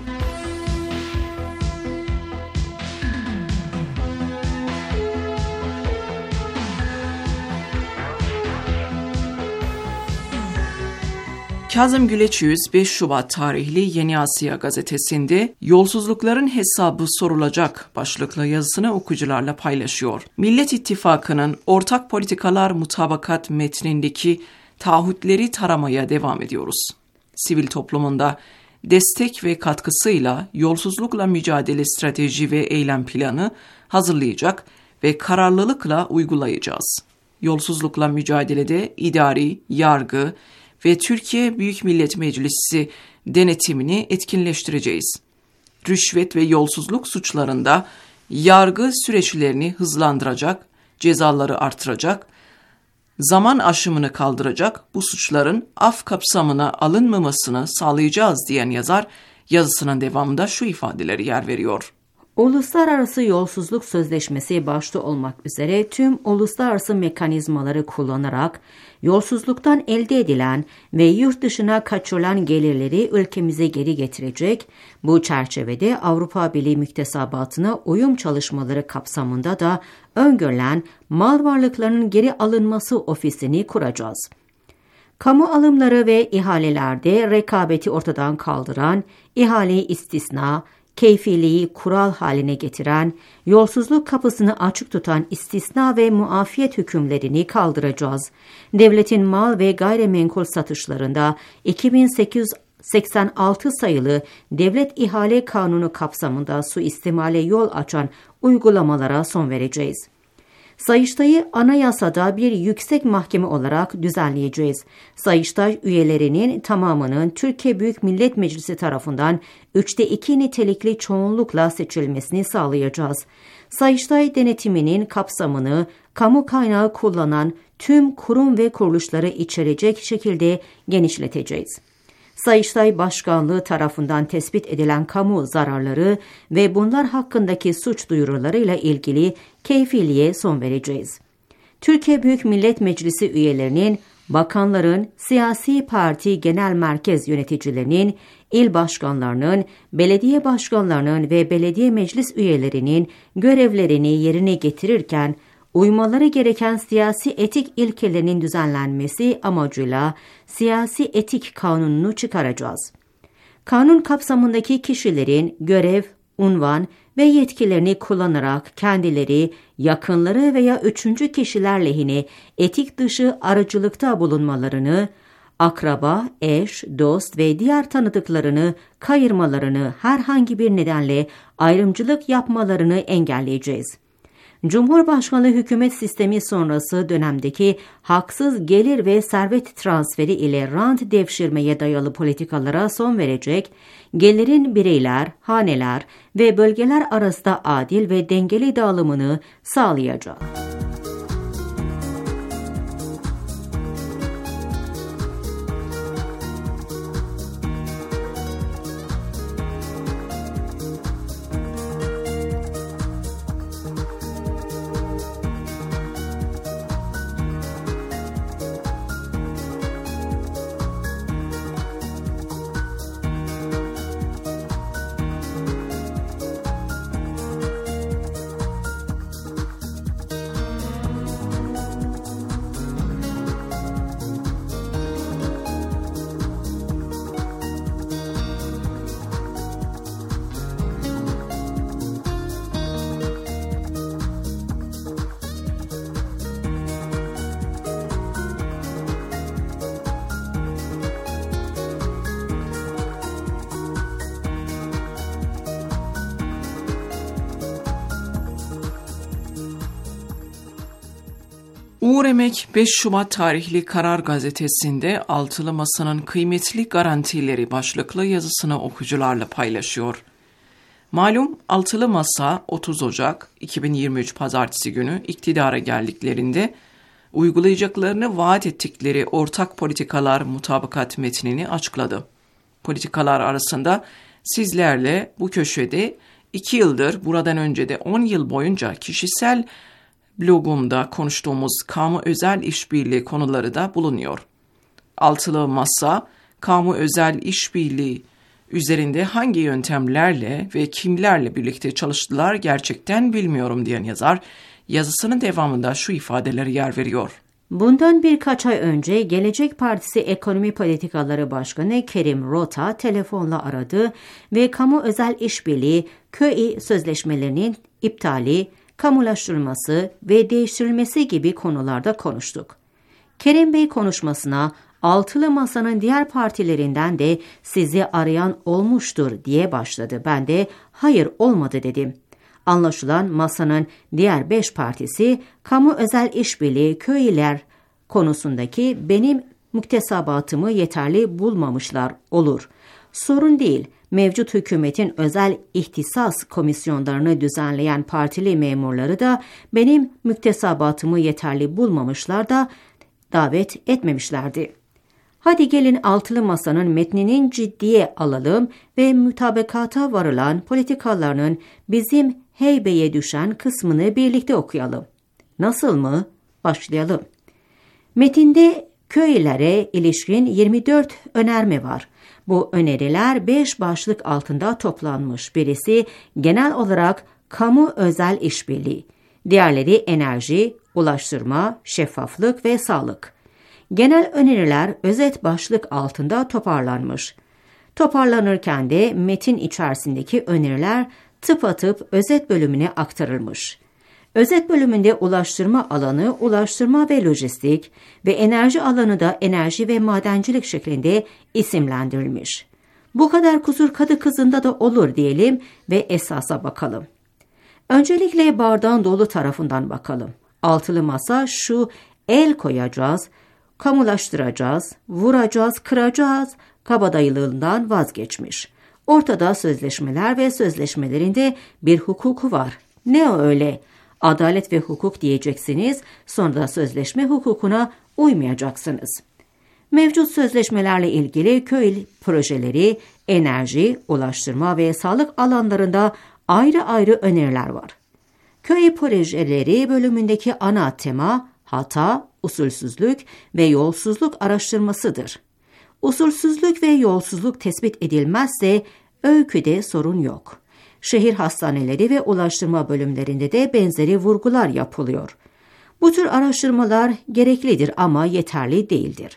Kazım Güleçyüz 5 Şubat tarihli Yeni Asya gazetesinde "Yolsuzlukların hesabı sorulacak" başlıklı yazısını okuyucularla paylaşıyor. Millet İttifakı'nın ortak politikalar mutabakat metnindeki taahhütleri taramaya devam ediyoruz. Sivil toplumunda destek ve katkısıyla yolsuzlukla mücadele strateji ve eylem planı hazırlayacak ve kararlılıkla uygulayacağız. Yolsuzlukla mücadelede idari, yargı ve Türkiye Büyük Millet Meclisi denetimini etkinleştireceğiz. Rüşvet ve yolsuzluk suçlarında yargı süreçlerini hızlandıracak, cezaları artıracak, zaman aşımını kaldıracak, bu suçların af kapsamına alınmamasını sağlayacağız diyen yazar, yazısının devamında şu ifadeleri yer veriyor. Uluslararası Yolsuzluk Sözleşmesi başta olmak üzere tüm uluslararası mekanizmaları kullanarak yolsuzluktan elde edilen ve yurt dışına kaçırılan gelirleri ülkemize geri getirecek, bu çerçevede Avrupa Birliği müktesebatına uyum çalışmaları kapsamında da öngörülen mal varlıklarının geri alınması ofisini kuracağız. Kamu alımları ve ihalelerde rekabeti ortadan kaldıran, ihaleyi istisna, keyfiliği kural haline getiren, yolsuzluk kapısını açık tutan istisna ve muafiyet hükümlerini kaldıracağız. Devletin mal ve gayrimenkul satışlarında 2886 sayılı Devlet İhale Kanunu kapsamında suistimale yol açan uygulamalara son vereceğiz. Sayıştay'ı anayasada bir yüksek mahkeme olarak düzenleyeceğiz. Sayıştay üyelerinin tamamının Türkiye Büyük Millet Meclisi tarafından 2/3 nitelikli çoğunlukla seçilmesini sağlayacağız. Sayıştay denetiminin kapsamını kamu kaynağı kullanan tüm kurum ve kuruluşları içerecek şekilde genişleteceğiz. Sayıştay Başkanlığı tarafından tespit edilen kamu zararları ve bunlar hakkındaki suç duyurularıyla ilgili keyfiliğe son vereceğiz. Türkiye Büyük Millet Meclisi üyelerinin, bakanların, siyasi parti genel merkez yöneticilerinin, il başkanlarının, belediye başkanlarının ve belediye meclis üyelerinin görevlerini yerine getirirken, uymaları gereken siyasi etik ilkelerinin düzenlenmesi amacıyla siyasi etik kanununu çıkaracağız. Kanun kapsamındaki kişilerin görev, unvan ve yetkilerini kullanarak kendileri, yakınları veya üçüncü kişiler lehine etik dışı aracılıkta bulunmalarını, akraba, eş, dost ve diğer tanıdıklarını kayırmalarını, herhangi bir nedenle ayrımcılık yapmalarını engelleyeceğiz. Cumhurbaşkanlığı hükümet sistemi sonrası dönemdeki haksız gelir ve servet transferi ile rant devşirmeye dayalı politikalara son verecek, gelirin bireyler, haneler ve bölgeler arasında adil ve dengeli dağılımını sağlayacak. Uğur Emek 5 Şubat tarihli Karar Gazetesi'nde Altılı Masa'nın kıymetli garantileri başlıklı yazısını okuyucularla paylaşıyor. Malum Altılı Masa 30 Ocak 2023 Pazartesi günü iktidara geldiklerinde uygulayacaklarını vaat ettikleri ortak politikalar mutabakat metnini açıkladı. Politikalar arasında sizlerle bu köşede 2 yıldır, buradan önce de 10 yıl boyunca kişisel blogumda konuştuğumuz kamu özel işbirliği konuları da bulunuyor. Altılı Masa, kamu özel işbirliği üzerinde hangi yöntemlerle ve kimlerle birlikte çalıştılar gerçekten bilmiyorum diyen yazar, yazısının devamında şu ifadeleri yer veriyor. Bundan birkaç ay önce Gelecek Partisi Ekonomi Politikaları Başkanı Kerim Rota telefonla aradı ve kamu özel işbirliği KÖİ sözleşmelerinin iptali, kamulaştırılması ve değiştirilmesi gibi konularda konuştuk. Kerim Bey konuşmasına Altılı Masa'nın diğer partilerinden de sizi arayan olmuştur diye başladı. Ben de hayır olmadı dedim. Anlaşılan masanın diğer 5 partisi kamu özel işbirliği KÖİ'ler konusundaki benim müktesebatımı yeterli bulmamışlar olur. Sorun değil. Mevcut hükümetin özel ihtisas komisyonlarını düzenleyen partili memurları da benim müktesebatımı yeterli bulmamışlar da davet etmemişlerdi. Hadi gelin Altılı Masa'nın metninin ciddiye alalım ve mütabakata varılan politikalarının bizim heybeye düşen kısmını birlikte okuyalım. Nasıl mı? Başlayalım. Metinde köylere ilişkin 24 önerme var. Bu öneriler 5 başlık altında toplanmış. Birisi genel olarak kamu özel işbirliği. Diğerleri enerji, ulaştırma, şeffaflık ve sağlık. Genel öneriler özet başlık altında toparlanmış. Toparlanırken de metin içerisindeki öneriler tıpatıp özet bölümüne aktarılmış. Özet bölümünde ulaştırma alanı ulaştırma ve lojistik ve enerji alanı da enerji ve madencilik şeklinde isimlendirilmiş. Bu kadar kusur kadı kızında da olur diyelim ve esasa bakalım. Öncelikle bardağın dolu tarafından bakalım. Altılı Masa şu el koyacağız, kamulaştıracağız, vuracağız, kıracağız kabadayılığından vazgeçmiş. Ortada sözleşmeler ve sözleşmelerinde bir hukuku var. Ne o öyle? Adalet ve hukuk diyeceksiniz, sonra da sözleşme hukukuna uymayacaksınız. Mevcut sözleşmelerle ilgili köy projeleri, enerji, ulaştırma ve sağlık alanlarında ayrı ayrı öneriler var. Köy projeleri bölümündeki ana tema hata, usulsüzlük ve yolsuzluk araştırmasıdır. Usulsüzlük ve yolsuzluk tespit edilmezse öyküde sorun yok. Şehir hastaneleri ve ulaştırma bölümlerinde de benzeri vurgular yapılıyor. Bu tür araştırmalar gereklidir ama yeterli değildir.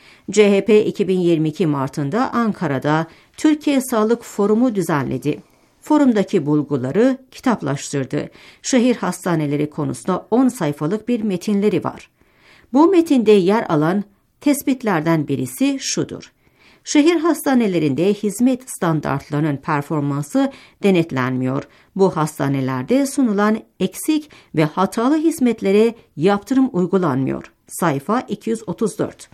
CHP 2022 Mart'ında Ankara'da Türkiye Sağlık Forumu düzenledi. Forumdaki bulguları kitaplaştırdı. Şehir hastaneleri konusunda 10 sayfalık bir metinleri var. Bu metinde yer alan tespitlerden birisi şudur. Şehir hastanelerinde hizmet standartlarının performansı denetlenmiyor. Bu hastanelerde sunulan eksik ve hatalı hizmetlere yaptırım uygulanmıyor. Sayfa 234.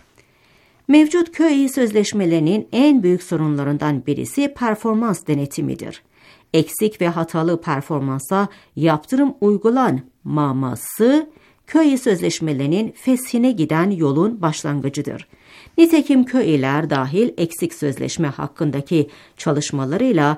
Mevcut KÖİ sözleşmelerinin en büyük sorunlarından birisi performans denetimidir. Eksik ve hatalı performansa yaptırım uygulanmaması KÖİ sözleşmelerinin feshine giden yolun başlangıcıdır. Nitekim KÖİ'ler dahil eksik sözleşme hakkındaki çalışmalarıyla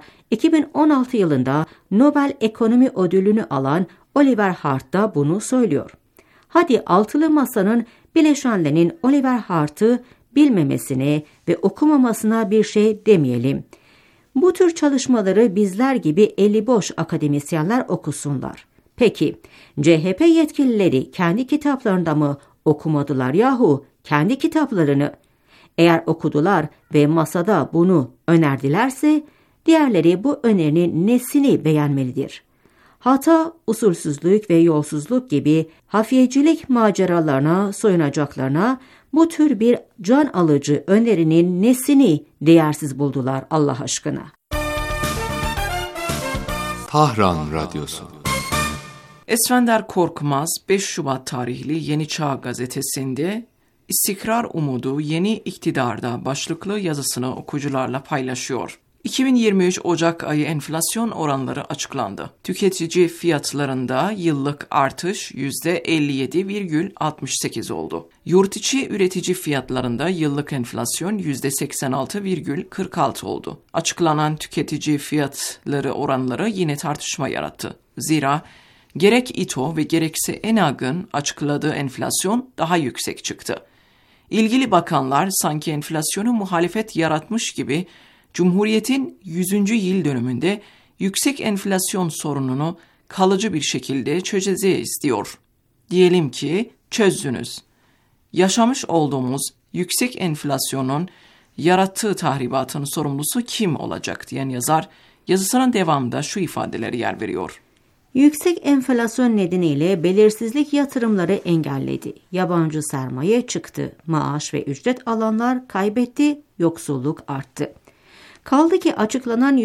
2016 yılında Nobel Ekonomi Ödülünü alan Oliver Hart da bunu söylüyor. Hadi Altılı Masa'nın bileşenlerinin Oliver Hart'ı bilmemesine ve okumamasına bir şey demeyelim. Bu tür çalışmaları bizler gibi eli boş akademisyenler okusunlar. Peki, CHP yetkilileri kendi kitaplarında mı okumadılar yahu kendi kitaplarını? Eğer okudular ve masada bunu önerdilerse, diğerleri bu önerinin nesini beğenmelidir? Hata, usulsüzlük ve yolsuzluk gibi hafiyecilik maceralarına soyunacaklarına bu tür bir can alıcı önerinin nesini değersiz buldular Allah aşkına? Tahran Radyosu. Esfender Korkmaz 5 Şubat tarihli Yeni Çağ gazetesinde "İstikrar umudu yeni iktidarda" başlıklı yazısını okuyucularla paylaşıyor. 2023 Ocak ayı enflasyon oranları açıklandı. Tüketici fiyatlarında yıllık artış %57,68 oldu. Yurt içi üretici fiyatlarında yıllık enflasyon %86,46 oldu. Açıklanan tüketici fiyatları oranları yine tartışma yarattı. Zira gerek İTO ve gerekse ENAG'ın açıkladığı enflasyon daha yüksek çıktı. İlgili bakanlar sanki enflasyonu muhalefet yaratmış gibi Cumhuriyet'in 100. yıl dönümünde yüksek enflasyon sorununu kalıcı bir şekilde çözeceğiz diyor. Diyelim ki çözdünüz. Yaşamış olduğumuz yüksek enflasyonun yarattığı tahribatın sorumlusu kim olacak diyen yazar, yazısının devamında şu ifadeleri yer veriyor. Yüksek enflasyon nedeniyle belirsizlik yatırımları engelledi. Yabancı sermaye çıktı. Maaş ve ücret alanlar kaybetti. Yoksulluk arttı. Kaldı ki açıklanan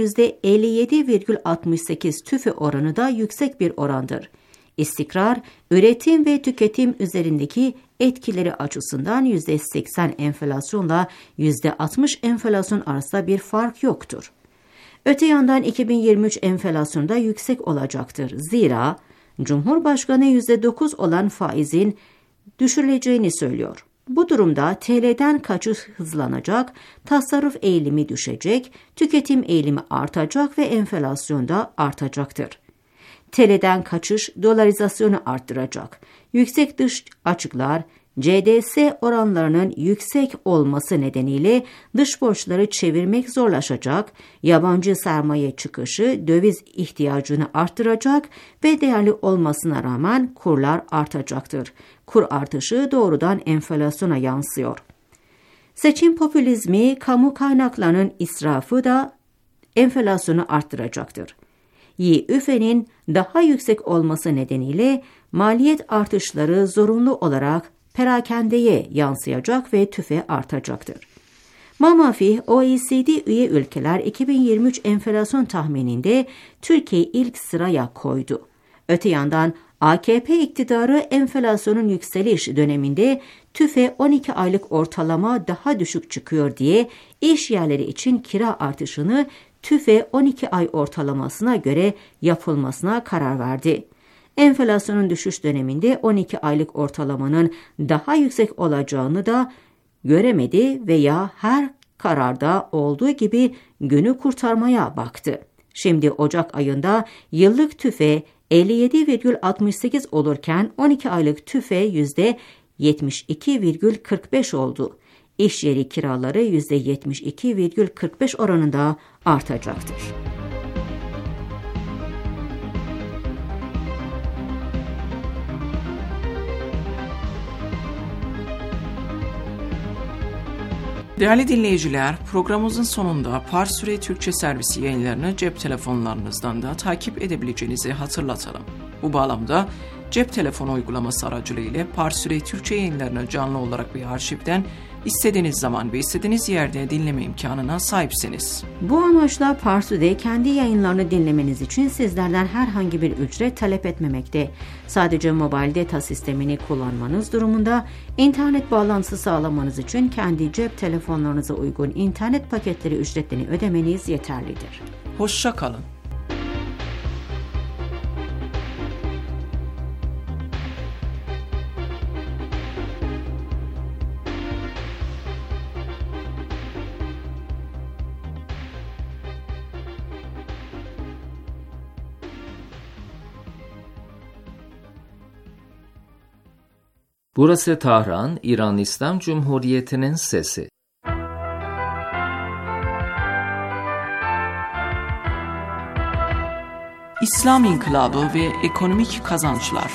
%57,68 tüfe oranı da yüksek bir orandır. İstikrar, üretim ve tüketim üzerindeki etkileri açısından %80 enflasyonla %60 enflasyon arasında bir fark yoktur. Öte yandan 2023 enflasyonda yüksek olacaktır. Zira Cumhurbaşkanı %9 olan faizin düşürüleceğini söylüyor. Bu durumda TL'den kaçış hızlanacak, tasarruf eğilimi düşecek, tüketim eğilimi artacak ve enflasyon da artacaktır. TL'den kaçış dolarizasyonu arttıracak. Yüksek dış açıklar, CDS oranlarının yüksek olması nedeniyle dış borçları çevirmek zorlaşacak, yabancı sermaye çıkışı döviz ihtiyacını arttıracak ve değerli olmasına rağmen kurlar artacaktır. Kur artışı doğrudan enflasyona yansıyor. Seçim popülizmi, kamu kaynaklarının israfı da enflasyonu arttıracaktır. YÜFE'nin daha yüksek olması nedeniyle maliyet artışları zorunlu olarak perakendeye yansıyacak ve tüfe artacaktır. Mamafih, OECD üye ülkeler 2023 enflasyon tahmininde Türkiye'yi ilk sıraya koydu. Öte yandan AKP iktidarı enflasyonun yükseliş döneminde tüfe 12 aylık ortalama daha düşük çıkıyor diye iş yerleri için kira artışını tüfe 12 ay ortalamasına göre yapılmasına karar verdi. Enflasyonun düşüş döneminde 12 aylık ortalamanın daha yüksek olacağını da göremedi veya her kararda olduğu gibi günü kurtarmaya baktı. Şimdi Ocak ayında yıllık tüfe 57,68 olurken 12 aylık tüfe %72,45 oldu. İş yeri kiraları %72,45 oranında artacaktır. Değerli dinleyiciler, programımızın sonunda Parsure Türkçe servisi yayınlarını cep telefonlarınızdan da takip edebileceğinizi hatırlatalım. Bu bağlamda cep telefonu uygulaması aracılığıyla Parsure Türkçe yayınlarını canlı olarak bir arşivden istediğiniz zaman ve istediğiniz yerde dinleme imkanına sahipsiniz. Bu amaçla Parsu'de kendi yayınlarını dinlemeniz için sizlerden herhangi bir ücret talep etmemekte. Sadece mobil data sistemini kullanmanız durumunda internet bağlantısı sağlamanız için kendi cep telefonlarınıza uygun internet paketleri ücretlerini ödemeniz yeterlidir. Hoşça kalın. Burası Tahran, İran İslam Cumhuriyeti'nin sesi. İslam İnkılabı ve ekonomik kazançlar.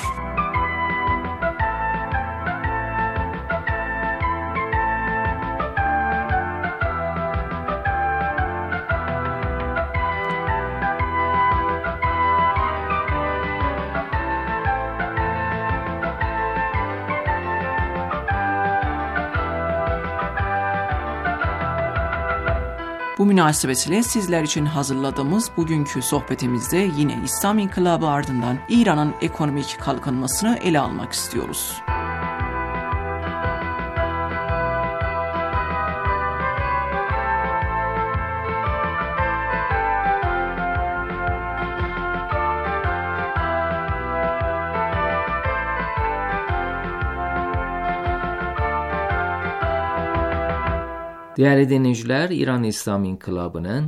Bu münasebetle sizler için hazırladığımız bugünkü sohbetimizde yine İslam İnkılabı ardından İran'ın ekonomik kalkınmasını ele almak istiyoruz. Değerli dinleyiciler, İran İslam İnkılabı'nın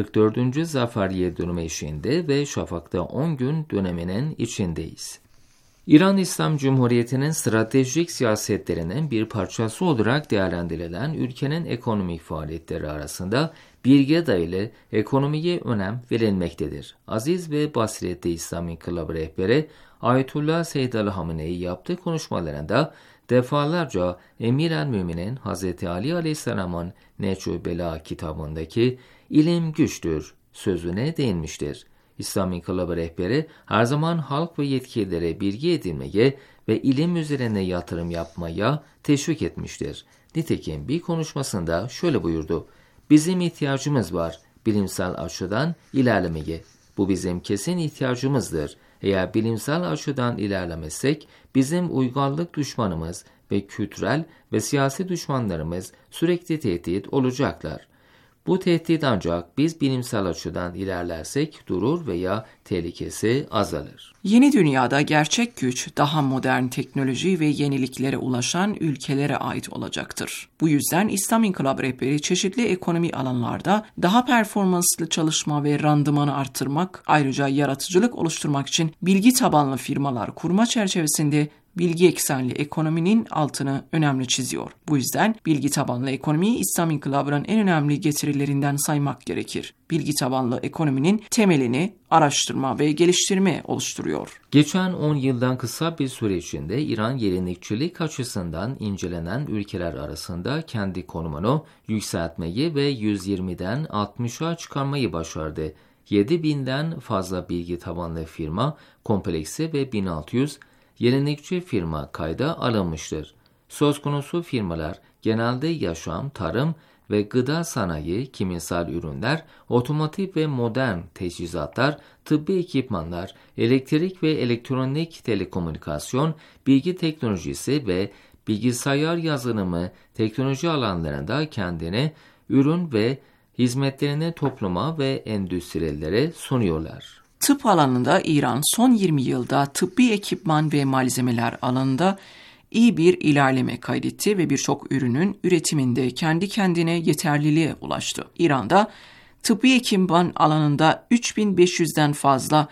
44. Zafer Yıldönümü eşiğinde ve Şafak'ta 10 gün döneminin içindeyiz. İran İslam Cumhuriyeti'nin stratejik siyasetlerinin bir parçası olarak değerlendirilen ülkenin ekonomik faaliyetleri arasında bilgiye dayalı ekonomiye önem verilmektedir. Aziz ve basiretli İslam İnkılabı rehberi Ayetullah Seyyid Hamenei yaptığı konuşmalarında defalarca Emir el-Müminin Hz. Ali Aleyhisselam'ın Neçü Bela kitabındaki ilim güçtür sözüne değinmiştir. İslam İnkılabı rehberi her zaman halk ve yetkililere bilgi edinmeye ve ilim üzerine yatırım yapmaya teşvik etmiştir. Nitekim bir konuşmasında şöyle buyurdu: "Bizim ihtiyacımız var bilimsel açıdan ilerlemeye. Bu bizim kesin ihtiyacımızdır. Eğer bilimsel açıdan ilerlemezsek bizim uygarlık düşmanımız ve kültürel ve siyasi düşmanlarımız sürekli tehdit olacaklar. Bu tehdit ancak biz bilimsel açıdan ilerlersek durur veya tehlikesi azalır." Yeni dünyada gerçek güç daha modern teknoloji ve yeniliklere ulaşan ülkelere ait olacaktır. Bu yüzden İslam İnkılabı rehberi çeşitli ekonomi alanlarda daha performanslı çalışma ve randımanı artırmak, ayrıca yaratıcılık oluşturmak için bilgi tabanlı firmalar kurma çerçevesinde bilgi eksenli ekonominin altını önemli çiziyor. Bu yüzden bilgi tabanlı ekonomiyi İslam İnkılabı'nın en önemli getirilerinden saymak gerekir. Bilgi tabanlı ekonominin temelini araştırma ve geliştirme oluşturuyor. Geçen 10 yıldan kısa bir süre içinde İran yenilikçilik açısından incelenen ülkeler arasında kendi konumunu yükseltmeyi ve 120'den 60'a çıkarmayı başardı. 7000'den fazla bilgi tabanlı firma kompleksi ve 1600 yenilikçi firma kayda alınmıştır. Söz konusu firmalar genelde yaşam, tarım ve gıda sanayi, kimyasal ürünler, otomotiv ve modern teçhizatlar, tıbbi ekipmanlar, elektrik ve elektronik telekomünikasyon, bilgi teknolojisi ve bilgisayar yazılımı teknoloji alanlarında kendine ürün ve hizmetlerini topluma ve endüstriyellere sunuyorlar. Tıp alanında İran son 20 yılda tıbbi ekipman ve malzemeler alanında iyi bir ilerleme kaydetti ve birçok ürünün üretiminde kendi kendine yeterliliğe ulaştı. İran'da tıbbi ekipman alanında 3500'den fazla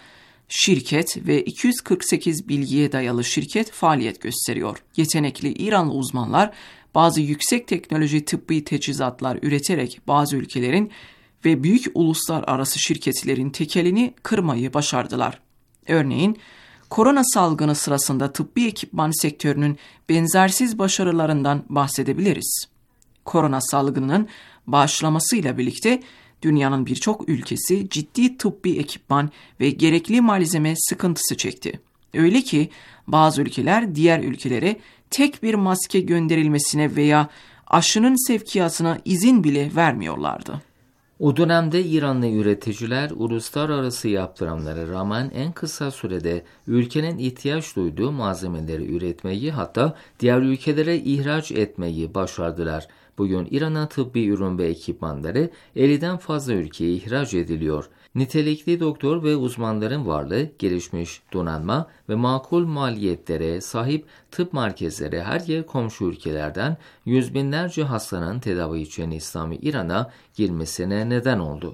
şirket ve 248 bilgiye dayalı şirket faaliyet gösteriyor. Yetenekli İranlı uzmanlar bazı yüksek teknoloji tıbbi teçhizatlar üreterek bazı ülkelerin ve büyük uluslararası şirketlerin tekelini kırmayı başardılar. Örneğin, korona salgını sırasında tıbbi ekipman sektörünün benzersiz başarılarından bahsedebiliriz. Korona salgınının başlamasıyla birlikte dünyanın birçok ülkesi ciddi tıbbi ekipman ve gerekli malzeme sıkıntısı çekti. Öyle ki bazı ülkeler diğer ülkelere tek bir maske gönderilmesine veya aşının sevkiyatına izin bile vermiyorlardı. O dönemde İranlı üreticiler uluslararası yaptırımlara rağmen en kısa sürede ülkenin ihtiyaç duyduğu malzemeleri üretmeyi, hatta diğer ülkelere ihraç etmeyi başardılar. Bugün İran'a tıbbi ürün ve ekipmanları 50'den fazla ülkeye ihraç ediliyor. Nitelikli doktor ve uzmanların varlığı, gelişmiş donanma ve makul maliyetlere sahip tıp merkezleri her yer komşu ülkelerden yüz binlerce hastanın tedavi için İslami İran'a girmesine neden oldu.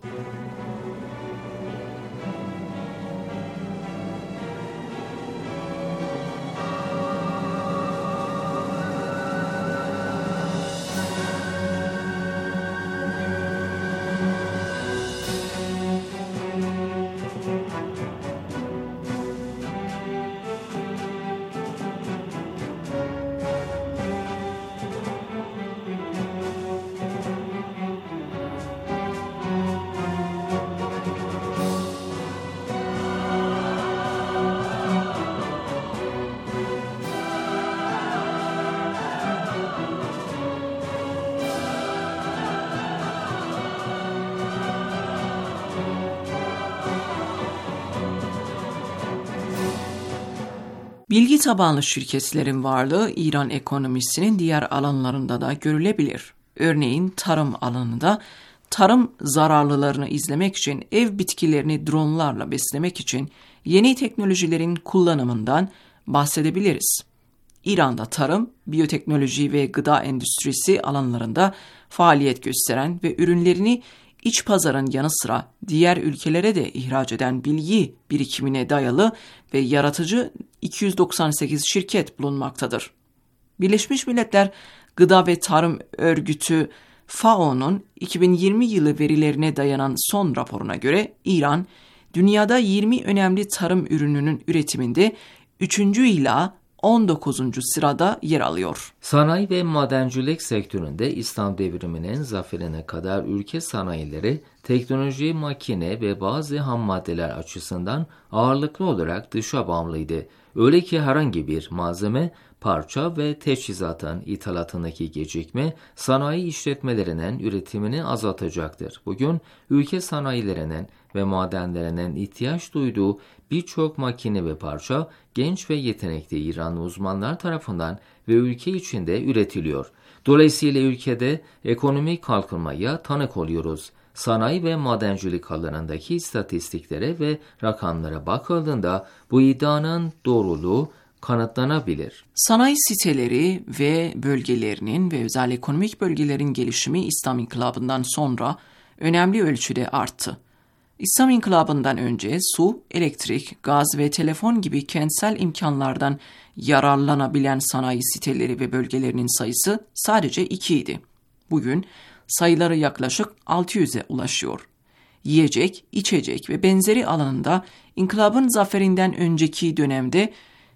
Bilgi tabanlı şirketlerin varlığı İran ekonomisinin diğer alanlarında da görülebilir. Örneğin tarım alanında tarım zararlılarını izlemek için ev bitkilerini dronlarla beslemek için yeni teknolojilerin kullanımından bahsedebiliriz. İran'da tarım, biyoteknoloji ve gıda endüstrisi alanlarında faaliyet gösteren ve ürünlerini iç pazarın yanı sıra diğer ülkelere de ihraç eden bilgi birikimine dayalı ve yaratıcı 298 şirket bulunmaktadır. Birleşmiş Milletler Gıda ve Tarım Örgütü FAO'nun 2020 yılı verilerine dayanan son raporuna göre İran, dünyada 20 önemli tarım ürününün üretiminde 3. ila 19. sırada yer alıyor. Sanayi ve madencilik sektöründe İslam devriminin zaferine kadar ülke sanayileri teknoloji, makine ve bazı ham maddeler açısından ağırlıklı olarak dışa bağımlıydı. Öyle ki herhangi bir malzeme, parça ve teçhizatın ithalatındaki gecikme sanayi işletmelerinin üretimini azaltacaktır. Bugün ülke sanayilerinin ve madenlerinin ihtiyaç duyduğu birçok makine ve parça genç ve yetenekli İranlı uzmanlar tarafından ve ülke içinde üretiliyor. Dolayısıyla ülkede ekonomik kalkınmaya tanık oluyoruz. Sanayi ve madencilik alanındaki istatistiklere ve rakamlara bakıldığında bu iddianın doğruluğu kanıtlanabilir. Sanayi siteleri ve bölgelerinin ve özel ekonomik bölgelerin gelişimi İslam İnkılabı'ndan sonra önemli ölçüde arttı. İslam İnkılabı'ndan önce su, elektrik, gaz ve telefon gibi kentsel imkanlardan yararlanabilen sanayi siteleri ve bölgelerinin sayısı sadece 2 idi. Bugün sayıları yaklaşık 600'e ulaşıyor. Yiyecek, içecek ve benzeri alanında İnkılabın zaferinden önceki dönemde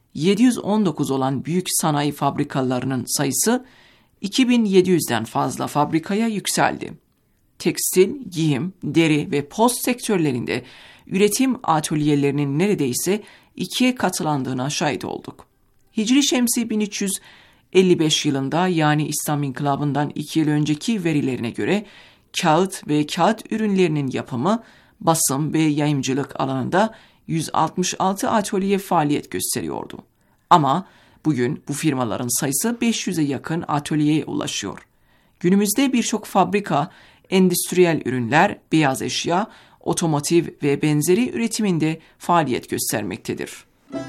719 olan büyük sanayi fabrikalarının sayısı 2700'den fazla fabrikaya yükseldi. Tekstil, giyim, deri ve post sektörlerinde üretim atölyelerinin neredeyse 2'ye katılandığına şahit olduk. Hicri Şemsi 1355 yılında yani İslam İnkılabı'ndan 2 yıl önceki verilerine göre kağıt ve kağıt ürünlerinin yapımı, basım ve yayımcılık alanında 166 atölye faaliyet gösteriyordu. Ama bugün bu firmaların sayısı 500'e yakın atölyeye ulaşıyor. Günümüzde birçok fabrika, endüstriyel ürünler, beyaz eşya, otomotiv ve benzeri üretiminde faaliyet göstermektedir.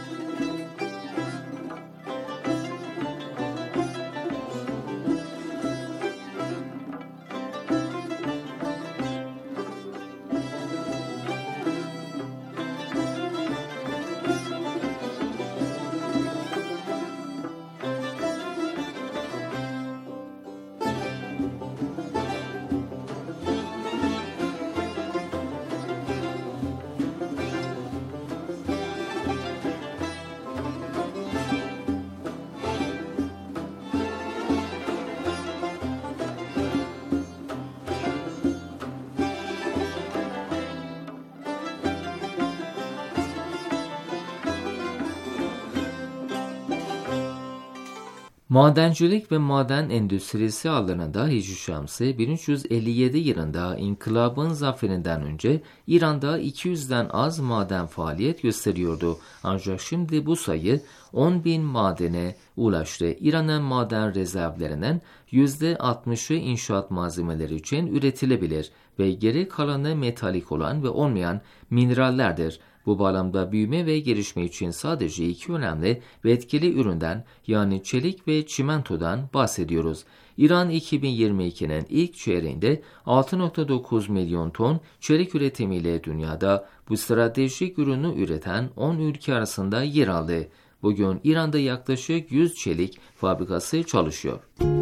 Madencilik ve maden endüstrisi alanında Hicri Şemsi 1357 yılında İnkılabın zaferinden önce İran'da 200'den az maden faaliyet gösteriyordu. Ancak şimdi bu sayı 10.000 madene ulaştı. İran'ın maden rezervlerinin %60'ı inşaat malzemeleri için üretilebilir ve geri kalanı metalik olan ve olmayan minerallerdir. Bu bağlamda büyüme ve gelişme için sadece 2 önemli ve etkili üründen yani çelik ve çimentodan bahsediyoruz. İran 2022'nin ilk çeyreğinde 6.9 milyon ton çelik üretimiyle dünyada bu stratejik ürünü üreten 10 ülke arasında yer aldı. Bugün İran'da yaklaşık 100 çelik fabrikası çalışıyor.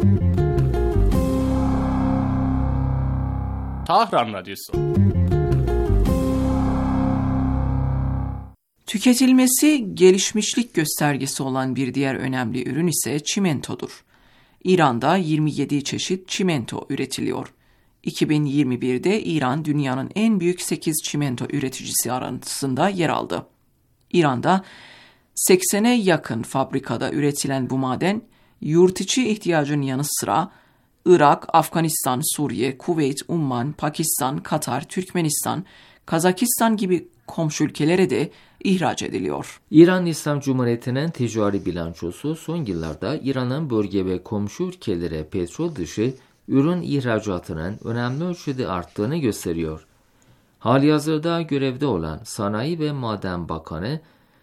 Tahran Radyosu. Tüketilmesi gelişmişlik göstergesi olan bir diğer önemli ürün ise çimentodur. İran'da 27 çeşit çimento üretiliyor. 2021'de İran dünyanın en büyük 8 çimento üreticisi arasında yer aldı. İran'da 80'e yakın fabrikada üretilen bu maden, yurt içi ihtiyacın yanı sıra Irak, Afganistan, Suriye, Kuveyt, Umman, Pakistan, Katar, Türkmenistan, Kazakistan gibi komşu ülkelere de ihraç ediliyor. İran İslam Cumhuriyeti'nin ticari bilançosu son yıllarda İran'ın bölge ve komşu ülkelere petrol dışı ürün ihracatının önemli ölçüde arttığını gösteriyor. Halihazırda görevde olan Sanayi ve Maden Bakanı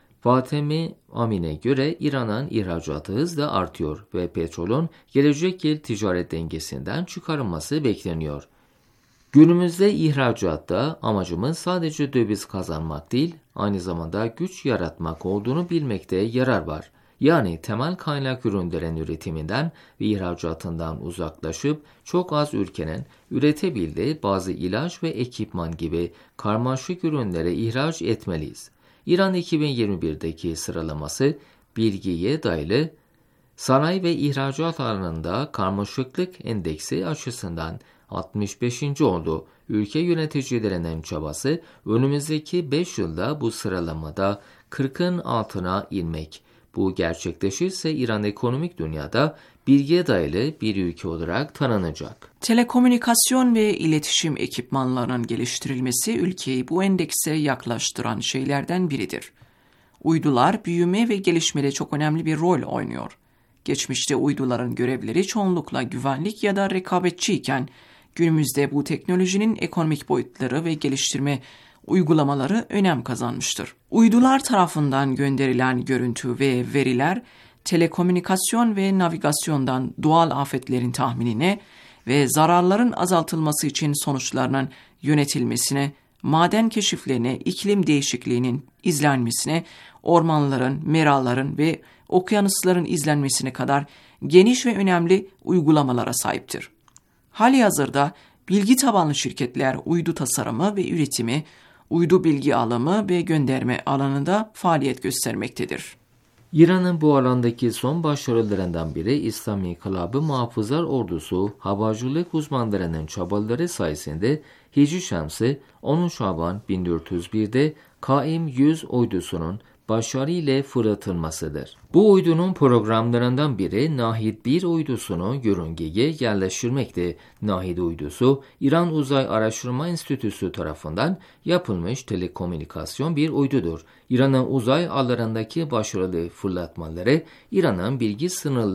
Fatemi Amin'e göre İran'ın ihracatı hızla artıyor ve petrolün gelecek yıl ticaret dengesinden çıkarılması bekleniyor. Günümüzde ihracatta amacımız sadece döviz kazanmak değil, aynı zamanda güç yaratmak olduğunu bilmekte yarar var. Yani temel kaynak ürünlerin üretiminden ve ihracatından uzaklaşıp çok az ülkenin üretebildiği bazı ilaç ve ekipman gibi karmaşık ürünleri ihraç etmeliyiz. İran 2021'deki sıralaması bilgiye dayalı sanayi ve ihracat alanında karmaşıklık endeksi açısından 65. oldu. Ülke yöneticilerinin çabası önümüzdeki 5 yılda bu sıralamada 40'ın altına inmek. Bu gerçekleşirse İran ekonomik dünyada bilgiye dayalı bir ülke olarak tanınacak. Telekomünikasyon ve iletişim ekipmanlarının geliştirilmesi ülkeyi bu endekse yaklaştıran şeylerden biridir. Uydular büyüme ve gelişmede çok önemli bir rol oynuyor. Geçmişte uyduların görevleri çoğunlukla güvenlik ya da rekabetçiyken günümüzde bu teknolojinin ekonomik boyutları ve geliştirme uygulamaları önem kazanmıştır. Uydular tarafından gönderilen görüntü ve veriler telekomünikasyon ve navigasyondan doğal afetlerin tahminine ve zararların azaltılması için sonuçlarının yönetilmesine, maden keşiflerine, iklim değişikliğinin izlenmesine, ormanların, meraların ve okyanusların izlenmesine kadar geniş ve önemli uygulamalara sahiptir. Halihazırda bilgi tabanlı şirketler uydu tasarımı ve üretimi, uydu bilgi alımı ve gönderme alanında faaliyet göstermektedir. İran'ın bu alandaki son başarılarından biri İslam İnkılabı Muhafızlar Ordusu havacılık uzmanlarının çabaları sayesinde Hicri Şemsi 10 Şaban 1401'de KM-100 uydusunun başarıyla fırlatılmasıdır. Bu uydunun programlarından biri Nahid 1 uydusunu yörüngeye yerleştirmekti. Nahid uydusu, İran Uzay Araştırma Enstitüsü tarafından yapılmış telekomünikasyon bir uydudur. İran'ın uzay alanındaki başarılı fırlatmaları, İran'ın bilgi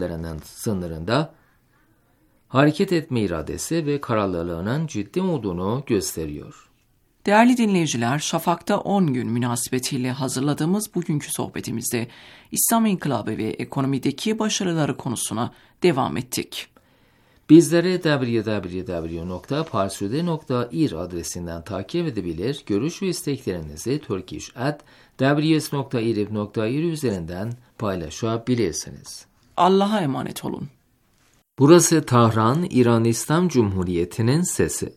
sınırında hareket etme iradesi ve kararlılığının ciddi olduğunu gösteriyor. Değerli dinleyiciler, Şafak'ta 10 gün münasebetiyle hazırladığımız bugünkü sohbetimizde İslam İnkılabı ve ekonomideki başarıları konusuna devam ettik. Bizleri www.parsude.ir adresinden takip edebilir, görüş ve isteklerinizi turkish@ws.irib.ir üzerinden paylaşabilirsiniz. Allah'a emanet olun. Burası Tahran, İran İslam Cumhuriyeti'nin sesi.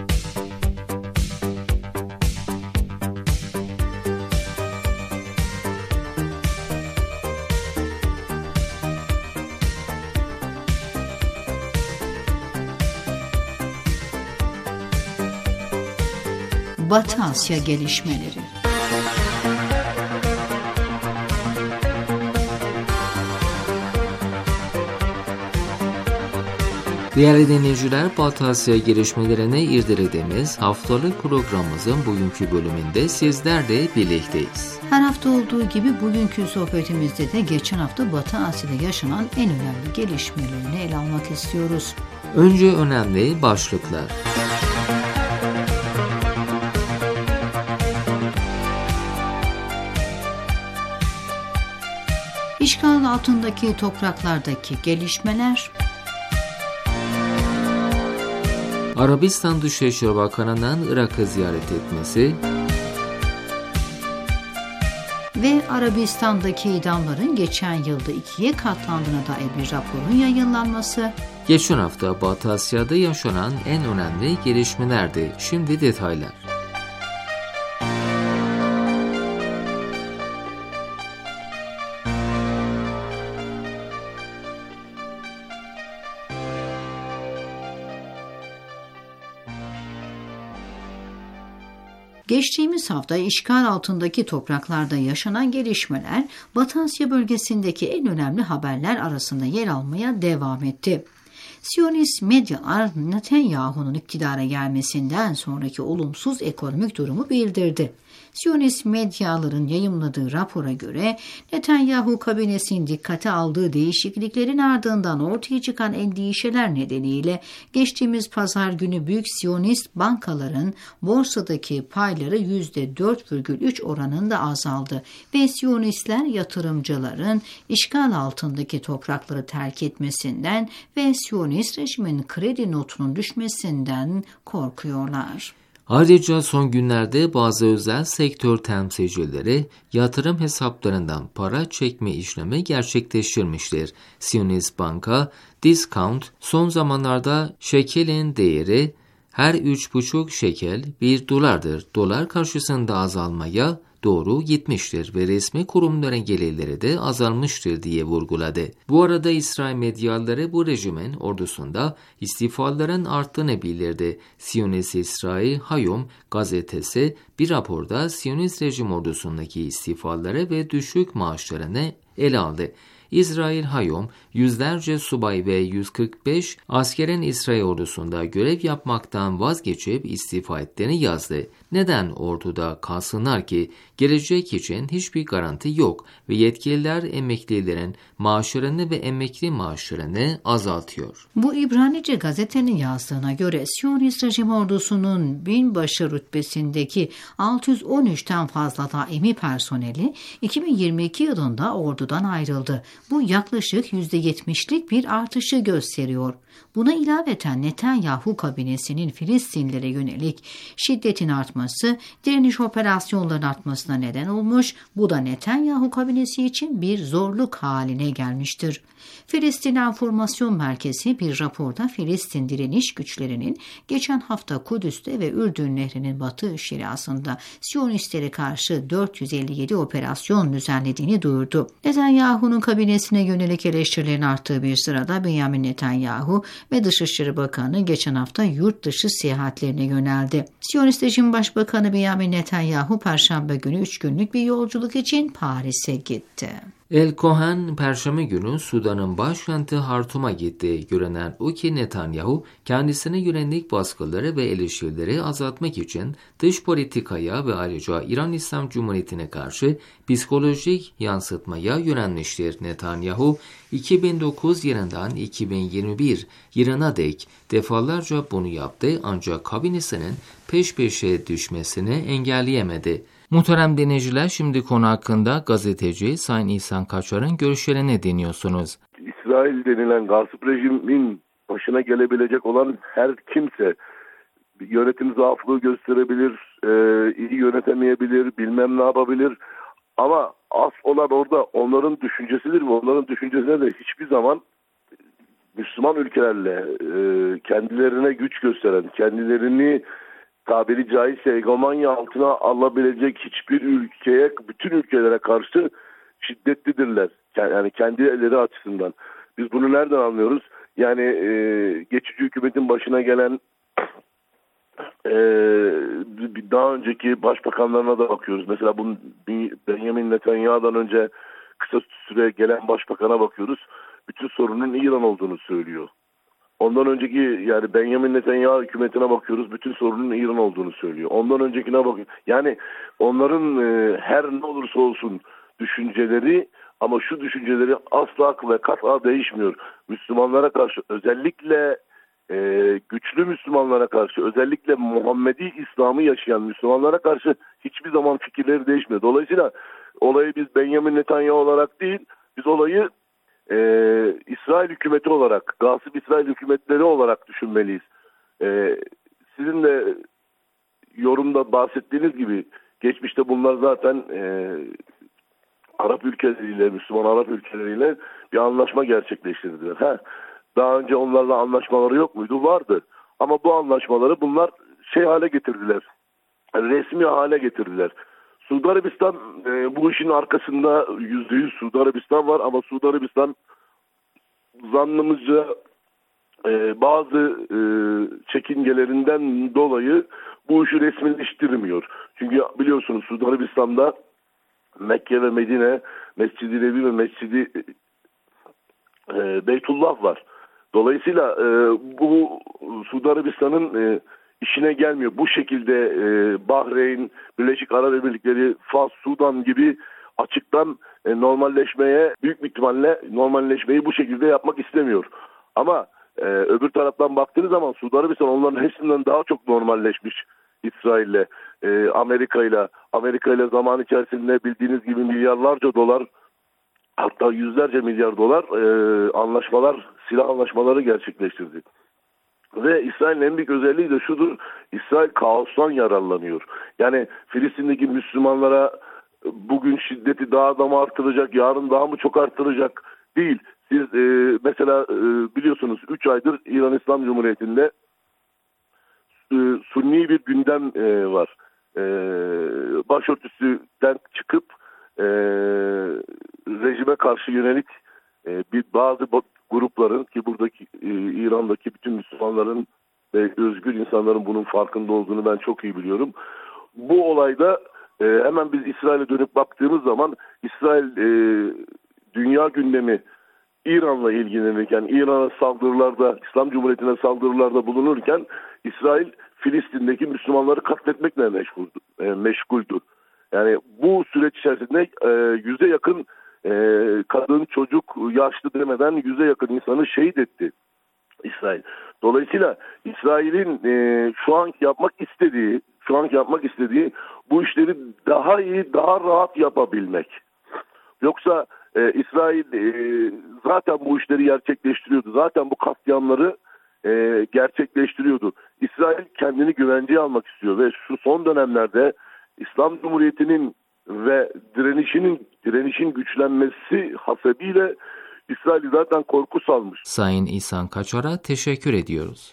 Batı Asya gelişmeleri. Değerli dinleyiciler, Batı Asya gelişmelerini irdelediğimiz haftalık programımızın bugünkü bölümünde sizlerle birlikteyiz. Her hafta olduğu gibi bugünkü sohbetimizde de geçen hafta Batı Asya'da yaşanan en önemli gelişmelerini ele almak istiyoruz. Önce önemli başlıklar. İşgal altındaki topraklardaki gelişmeler, Arabistan Dışişleri Bakanı'nın Irak'ı ziyaret etmesi ve Arabistan'daki idamların geçen yılda 2'ye katlandığına dair bir raporun yayınlanması. Geçen hafta Batı Asya'da yaşanan en önemli gelişmelerdi. Şimdi detaylar. Geçtiğimiz hafta işgal altındaki topraklarda yaşanan gelişmeler Batı Asya bölgesindeki en önemli haberler arasında yer almaya devam etti. Siyonist medyalar Netanyahu'nun iktidara gelmesinden sonraki olumsuz ekonomik durumu bildirdi. Siyonist medyaların yayımladığı rapora göre Netanyahu kabinesinin dikkate aldığı değişikliklerin ardından ortaya çıkan endişeler nedeniyle geçtiğimiz pazar günü büyük Siyonist bankaların borsadaki payları %4,3 oranında azaldı ve Siyonistler yatırımcıların işgal altındaki toprakları terk etmesinden ve Siyonist rejimin kredi notunun düşmesinden korkuyorlar. Ayrıca son günlerde bazı özel sektör temsilcileri yatırım hesaplarından para çekme işlemi gerçekleştirmiştir. Siyonist banka Discount son zamanlarda şekelin değeri her 3,5 şekel 1 dolardır. Dolar karşısında azalmaya doğru gitmiştir ve resmi kurumların gelirleri de azalmıştır diye vurguladı. Bu arada İsrail medyaları bu rejimin ordusunda istifaların arttığını bildirdi. Siyonist İsrail Hayom gazetesi bir raporda Siyonist rejim ordusundaki istifaları ve düşük maaşlarını ele aldı. İsrail Hayom, yüzlerce subay ve 145 askerin İsrail ordusunda görev yapmaktan vazgeçip istifa ettiğini yazdı. Neden orduda kalsınlar ki? Gelecek için hiçbir garanti yok ve yetkililer emeklilerin maaşlarını ve emekli maaşlarını azaltıyor. Bu İbranice gazetenin yazdığına göre Siyonist rejim ordusunun binbaşı rütbesindeki 613'ten fazla daimi personeli 2022 yılında ordudan ayrıldı. Bu yaklaşık %70'lik bir artışı gösteriyor. Buna ilaveten Netanyahu kabinesinin Filistinlilere yönelik şiddetin artması, direniş operasyonlarının artmasına neden olmuş, bu da Netanyahu kabinesi için bir zorluk haline gelmiştir. Filistin Enformasyon Merkezi bir raporda Filistin direniş güçlerinin geçen hafta Kudüs'te ve Ürdün Nehri'nin batı şeriasında Siyonistlere karşı 457 operasyon düzenlediğini duyurdu. Netanyahu'nun kabinesine yönelik eleştirilerin arttığı bir sırada Benjamin Netanyahu ve Dışişleri Bakanı geçen hafta yurt dışı seyahatlerine yöneldi. Siyonist rejim Başbakanı Benjamin Netanyahu Perşembe günü 3 günlük bir yolculuk için Paris'e gitti. El Cohen Perşembe günü Sudan'ın başkenti Hartum'a gitti. Görünen o ki Netanyahu kendisine yönelik baskıları ve eleştirileri azaltmak için dış politikaya ve ayrıca İran İslam Cumhuriyeti'ne karşı psikolojik yansıtmaya yönelmiştir. Netanyahu 2009 yılından 2021 yılına dek defalarca bunu yaptı ancak kabinesinin peş peşe düşmesini engelleyemedi. Muhterem dinleyiciler, şimdi konu hakkında gazeteci Sayın İhsan Kaçar'ın görüşlerini dinliyorsunuz. İsrail denilen gasp rejimin başına gelebilecek olan her kimse yönetim zaaflığı gösterebilir, iyi yönetemeyebilir, bilmem ne yapabilir. Ama asıl olan orada onların düşüncesidir ve onların düşüncesine de hiçbir zaman Müslüman ülkelerle kendilerine güç gösteren, kendilerini tabiri caizse egomanya altına alabilecek hiçbir ülkeye, bütün ülkelere karşı şiddetlidirler. Yani kendileri açısından. Biz bunu nereden anlıyoruz? Yani geçici hükümetin başına gelen daha önceki başbakanlarına da bakıyoruz. Mesela bunu Benjamin Netanyahu'dan önce kısa süre gelen başbakana bakıyoruz. Bütün sorunun İran olduğunu söylüyor. Ondan önceki yani Benjamin Netanyahu hükümetine bakıyoruz. Bütün sorunun İran olduğunu söylüyor. Ondan öncekine bakıyoruz. Yani onların her ne olursa olsun düşünceleri ama şu düşünceleri asla ve kat'a değişmiyor. Müslümanlara karşı özellikle güçlü Müslümanlara karşı özellikle Muhammedi İslam'ı yaşayan Müslümanlara karşı hiçbir zaman fikirleri değişmiyor. Dolayısıyla olayı biz Benjamin Netanyahu olarak değil biz olayı İsrail hükümeti olarak, gasip İsrail hükümetleri olarak düşünmeliyiz. Sizin de yorumda bahsettiğiniz gibi geçmişte bunlar zaten Arap ülkeleriyle, Müslüman Arap ülkeleriyle bir anlaşma gerçekleştirdiler. Daha önce onlarla anlaşmaları yok muydu? Vardı. Ama bu anlaşmaları bunlar hale getirdiler. Resmi hale getirdiler. Suudi Arabistan bu işin arkasında %100 Suudi Arabistan var ama Suudi Arabistan zannımızca bazı çekingelerinden dolayı bu işi resmileştirmiyor. Çünkü biliyorsunuz Suudi Arabistan'da Mekke ve Medine, Mescid-i Nebi ve Mescid-i Beytullah var. Dolayısıyla bu Suudi Arabistan'ın işine gelmiyor. Bu şekilde Bahreyn, Birleşik Arap Emirlikleri, Fas, Sudan gibi açıktan normalleşmeye, büyük bir ihtimalle normalleşmeyi bu şekilde yapmak istemiyor. Ama öbür taraftan baktığınız zaman Suudi Arabistan onların hepsinden daha çok normalleşmiş İsrail'le, Amerika ile zaman içerisinde bildiğiniz gibi milyarlarca dolar, hatta yüzlerce milyar dolar silah anlaşmaları gerçekleştirdi. Ve İsrail'in en büyük özelliği de şudur: İsrail kaostan yararlanıyor. Yani Filistin'deki Müslümanlara bugün şiddeti daha da mı artıracak, yarın daha mı çok artıracak değil. Siz mesela biliyorsunuz 3 aydır İran İslam Cumhuriyeti'nde sunni bir gündem var. Başörtüsüden çıkıp rejime karşı yönelik bazı grupların, ki buradaki İran'daki bütün Müslümanların ve özgür insanların bunun farkında olduğunu ben çok iyi biliyorum. Bu olayda hemen biz İsrail'e dönüp baktığımız zaman İsrail dünya gündemi İran'la ilgilenirken, İran'a saldırılarda, İslam Cumhuriyeti'ne saldırılarda bulunurken İsrail Filistin'deki Müslümanları katletmekle meşguldü. Yani bu süreç içerisinde 100'e yakın kadın, çocuk, yaşlı demeden 100'e yakın insanı şehit etti İsrail. Dolayısıyla İsrail'in şu anki yapmak istediği bu işleri daha iyi, daha rahat yapabilmek. Yoksa İsrail zaten bu işleri gerçekleştiriyordu. Zaten bu katliamları gerçekleştiriyordu. İsrail kendini güvenceye almak istiyor ve şu son dönemlerde İslam Cumhuriyeti'nin ve direnişin güçlenmesi hasebiyle İsrail zaten korku salmış. Sayın İhsan Kaçar'a teşekkür ediyoruz.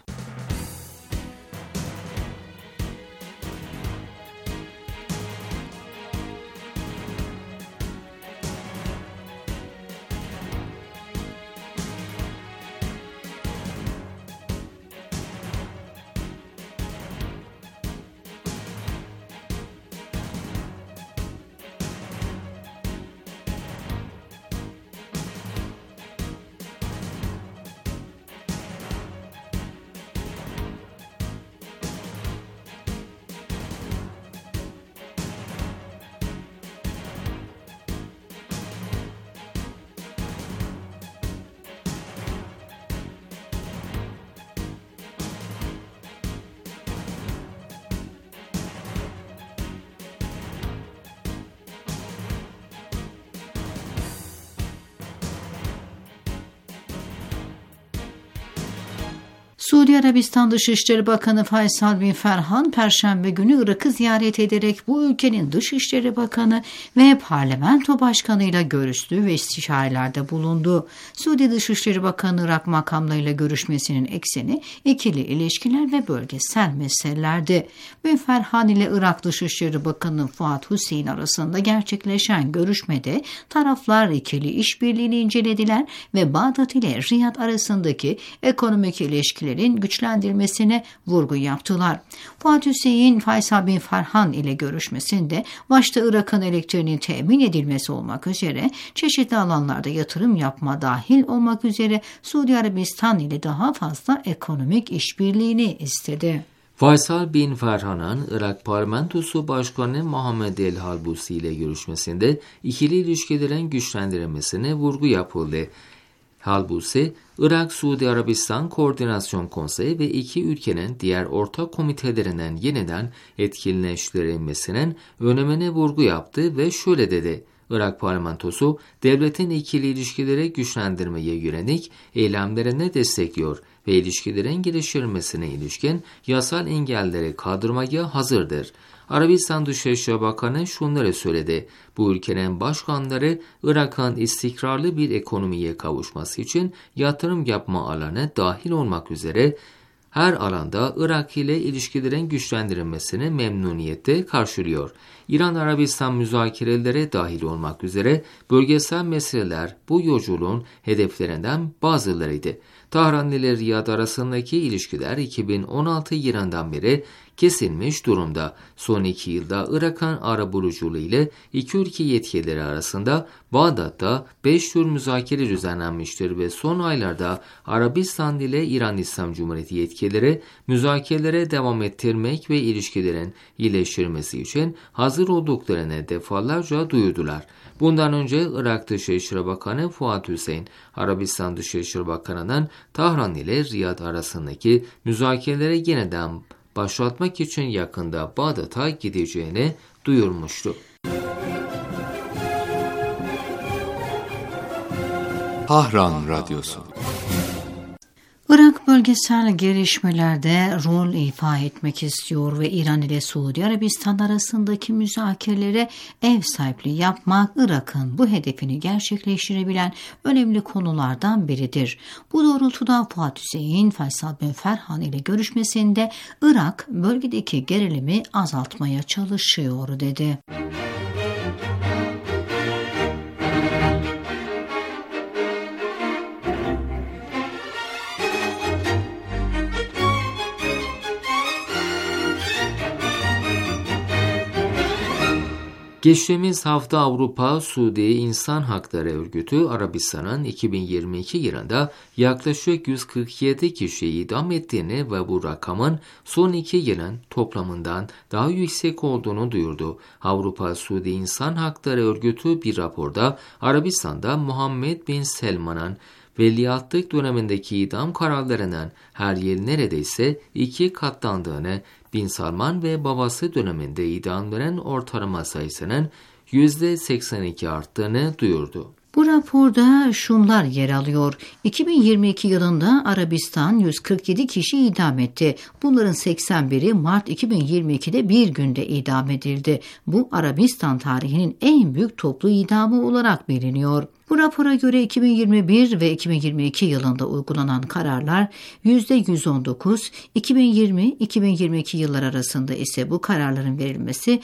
Suudi Arabistan Dışişleri Bakanı Faysal bin Ferhan, Perşembe günü Irak'ı ziyaret ederek bu ülkenin Dışişleri Bakanı ve Parlamento Başkanı'yla görüştü ve istişarelerde bulundu. Suudi Dışişleri Bakanı Irak makamlarıyla görüşmesinin ekseni ikili ilişkiler ve bölgesel meselelerdi. Bin Ferhan ile Irak Dışişleri Bakanı Fuat Hüseyin arasında gerçekleşen görüşmede taraflar ikili işbirliğini incelediler ve Bağdat ile Riyad arasındaki ekonomik ilişkilerin güçlendirilmesine vurgu yaptılar. Fuat Hüseyin, Faysal bin Ferhan ile görüşmesinde başta Irak'ın elektriğinin temin edilmesi olmak üzere çeşitli alanlarda yatırım yapma dahil olmak üzere Suudi Arabistan ile daha fazla ekonomik işbirliğini istedi. Faysal bin Ferhan'ın Irak Parlamentosu Başkanı Muhammed El Halbusi ile görüşmesinde ikili ilişkilerin güçlendirilmesine vurgu yapıldı. Halbusi, Irak-Suudi Arabistan Koordinasyon Konseyi ve iki ülkenin diğer ortak komitelerinden yeniden etkinleştirilmesinin önemine vurgu yaptı ve şöyle dedi: Irak parlamentosu, devletin ikili ilişkileri güçlendirmeye yönelik eylemlerini destekliyor ve ilişkilerin geliştirilmesine ilişkin yasal engelleri kaldırmaya hazırdır. Arabistan Dışişleri Bakanı şunları söyledi: Bu ülkenin başkanları Irak'ın istikrarlı bir ekonomiye kavuşması için yatırım yapma alanı dahil olmak üzere her alanda Irak ile ilişkilerin güçlendirilmesini memnuniyetle karşılıyor. İran-Arabistan müzakereleri dahil olmak üzere bölgesel meseleler bu yolculuğun hedeflerinden bazılarıydı. Tahran ile Riyad arasındaki ilişkiler 2016 yılından beri kesilmiş durumda. Son 2 yılda Irak'ın arabuluculuğu ile iki ülke yetkilileri arasında Bağdat'ta 5 tür müzakere düzenlenmiştir ve son aylarda Arabistan ile İran İslam Cumhuriyeti yetkilileri müzakerelere devam ettirmek ve ilişkilerin iyileştirilmesi için hazır olduklarını defalarca duyurdular. Bundan önce Irak Dışişleri Bakanı Fuat Hüseyin, Arabistan Dışişleri Bakanı'nın Tahran ile Riyad arasındaki müzakerelere yeniden başlatmak için yakında Bağdat'a gideceğini duyurmuştu. Tahran Radyosu. Irak bölgesel gelişmelerde rol ifa etmek istiyor ve İran ile Suudi Arabistan arasındaki müzakerelere ev sahipliği yapmak Irak'ın bu hedefini gerçekleştirebilen önemli konulardan biridir. Bu doğrultuda Fuat Hüseyin, Faysal bin Ferhan ile görüşmesinde Irak bölgedeki gerilimi azaltmaya çalışıyor dedi. Geçtiğimiz hafta Avrupa Suudi İnsan Hakları Örgütü Arabistan'ın 2022 yılında yaklaşık 147 kişiyi idam ettiğini ve bu rakamın son 2 yılın toplamından daha yüksek olduğunu duyurdu. Avrupa Suudi İnsan Hakları Örgütü bir raporda Arabistan'da Muhammed Bin Selman'ın veliahtlık dönemindeki idam kararlarının her yıl neredeyse 2 katlandığını, Bin Salman ve babası döneminde idamların ortalama sayısının %82 arttığını duyurdu. Bu raporda şunlar yer alıyor. 2022 yılında Arabistan 147 kişi idam etti. Bunların 81'i Mart 2022'de bir günde idam edildi. Bu Arabistan tarihinin en büyük toplu idamı olarak biliniyor. Bu rapora göre 2021 ve 2022 yılında uygulanan kararlar %119, 2020-2022 yıllar arasında ise bu kararların verilmesi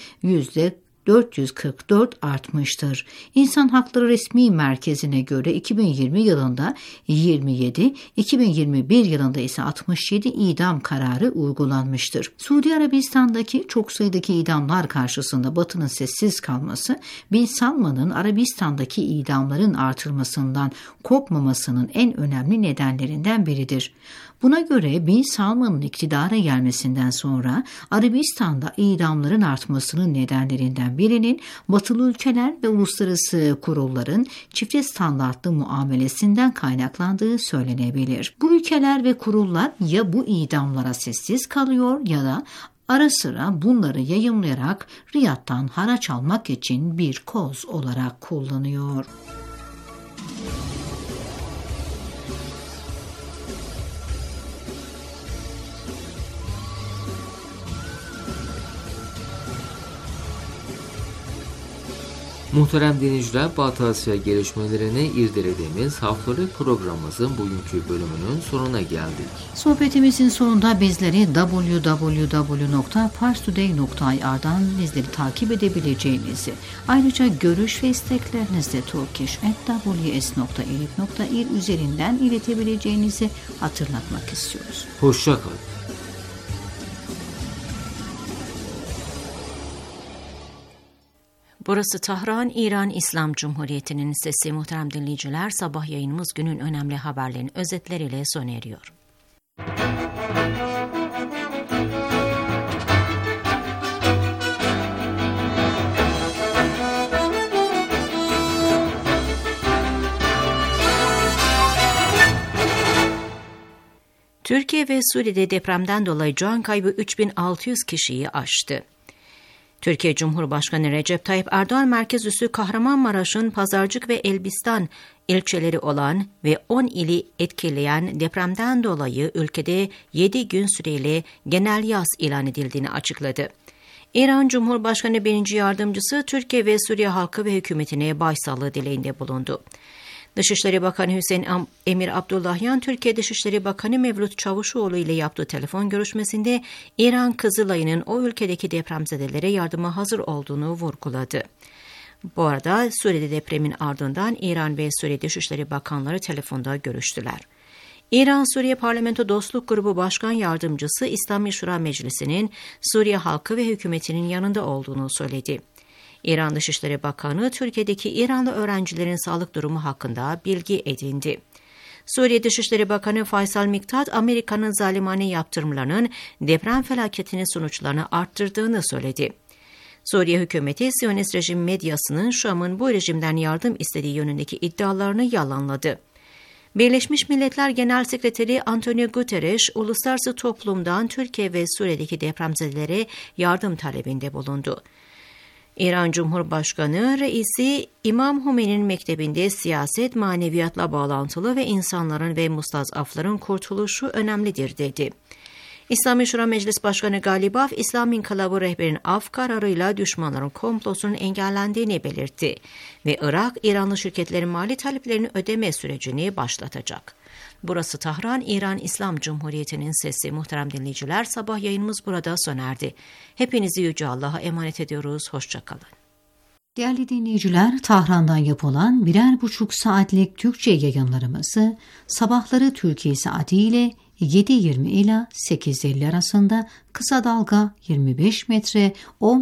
%444 artmıştır. İnsan Hakları Resmi Merkezi'ne göre 2020 yılında 27, 2021 yılında ise 67 idam kararı uygulanmıştır. Suudi Arabistan'daki çok sayıdaki idamlar karşısında Batı'nın sessiz kalması, Bin Salman'ın Arabistan'daki idamların artırılmasından korkmamasının en önemli nedenlerinden biridir. Buna göre Bin Salman'ın iktidara gelmesinden sonra Arabistan'da idamların artmasının nedenlerinden birinin batılı ülkeler ve uluslararası kurulların çifte standartlı muamelesinden kaynaklandığı söylenebilir. Bu ülkeler ve kurullar ya bu idamlara sessiz kalıyor ya da ara sıra bunları yayımlayarak Riyad'dan haraç almak için bir koz olarak kullanıyor. Muhterem dinleyiciler, Batı Asya gelişmelerini irdelediğimiz haftalık programımızın bugünkü bölümünün sonuna geldik. Sohbetimizin sonunda bizleri www.parstoday.ir'dan bizleri takip edebileceğinizi, ayrıca görüş ve isteklerinizle turkish@ws.elif.ir üzerinden iletebileceğinizi hatırlatmak istiyoruz. Hoşça kalın. Burası Tahran, İran İslam Cumhuriyeti'nin sesi. Muhterem dinleyiciler, sabah yayınımız günün önemli haberlerinin özetleriyle sona eriyor. Türkiye ve Suriye'de depremden dolayı can kaybı 3600 kişiyi aştı. Türkiye Cumhurbaşkanı Recep Tayyip Erdoğan, merkez üssü Kahramanmaraş'ın Pazarcık ve Elbistan ilçeleri olan ve 10 ili etkileyen depremden dolayı ülkede 7 gün süreyle genel yas ilan edildiğini açıkladı. İran Cumhurbaşkanı 1. Yardımcısı Türkiye ve Suriye halkı ve hükümetine başsağlığı dileğinde bulundu. Dışişleri Bakanı Hüseyin Emir Abdullahyan, Türkiye Dışişleri Bakanı Mevlüt Çavuşoğlu ile yaptığı telefon görüşmesinde İran Kızılay'ın o ülkedeki depremzedelere yardıma hazır olduğunu vurguladı. Bu arada Suriye'de depremin ardından İran ve Suriye Dışişleri Bakanları telefonda görüştüler. İran-Suriye Parlamento Dostluk Grubu Başkan Yardımcısı İslami Şura Meclisi'nin Suriye halkı ve hükümetinin yanında olduğunu söyledi. İran Dışişleri Bakanı, Türkiye'deki İranlı öğrencilerin sağlık durumu hakkında bilgi edindi. Suriye Dışişleri Bakanı Faysal Miktat, Amerika'nın zalimane yaptırımlarının deprem felaketinin sonuçlarını arttırdığını söyledi. Suriye hükümeti, Siyonist rejim medyasının Şam'ın bu rejimden yardım istediği yönündeki iddialarını yalanladı. Birleşmiş Milletler Genel Sekreteri Antonio Guterres, uluslararası toplumdan Türkiye ve Suriye'deki depremzedelere yardım talebinde bulundu. İran Cumhurbaşkanı Reisi İmam Hümeyni'nin mektebinde siyaset maneviyatla bağlantılı ve insanların ve mustazafların kurtuluşu önemlidir dedi. İslami Şura Meclis Başkanı Galibaf, İslam İnkılabı rehberinin af kararıyla düşmanların komplosunun engellendiğini belirtti ve Irak, İranlı şirketlerin mali taleplerini ödeme sürecini başlatacak. Burası Tahran, İran İslam Cumhuriyeti'nin sesi. Muhterem dinleyiciler, sabah yayınımız burada sona erdi. Hepinizi Yüce Allah'a emanet ediyoruz. Hoşçakalın. Değerli dinleyiciler, Tahran'dan yapılan 1,5 saatlik Türkçe yayınlarımızı sabahları Türkiye saatiyle 7.20 ila 8.50 arasında kısa dalga 25 metre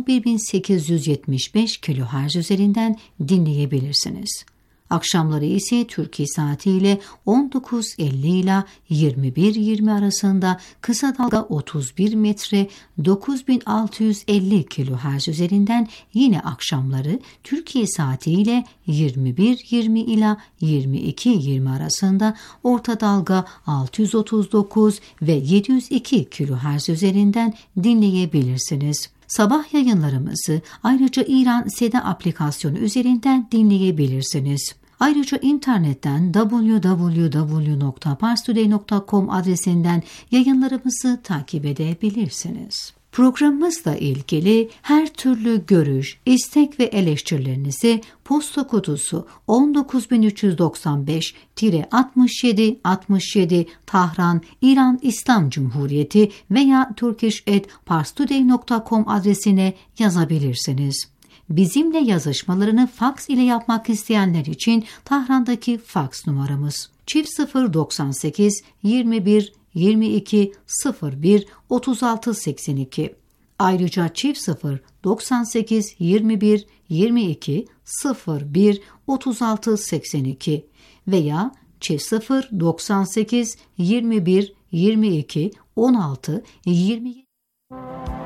11.875 kHz üzerinden dinleyebilirsiniz. Akşamları ise Türkiye saatiyle 19.50 ila 21.20 arasında kısa dalga 31 metre 9.650 kHz üzerinden yine akşamları Türkiye saatiyle 21.20 ila 22.20 arasında orta dalga 639 ve 702 kHz üzerinden dinleyebilirsiniz. Sabah yayınlarımızı ayrıca İran Seda aplikasyonu üzerinden dinleyebilirsiniz. Ayrıca internetten www.parstoday.com adresinden yayınlarımızı takip edebilirsiniz. Programımızla ilgili her türlü görüş, istek ve eleştirilerinizi posta kutusu 19995-6767 Tahran, İran İslam Cumhuriyeti veya turkish@parstoday.com adresine yazabilirsiniz. Bizimle yazışmalarını faks ile yapmak isteyenler için Tahran'daki faks numaramız 098 21 22 01 36 82. Ayrıca 098 21 22 01 36 82 veya 098 21 22 16 27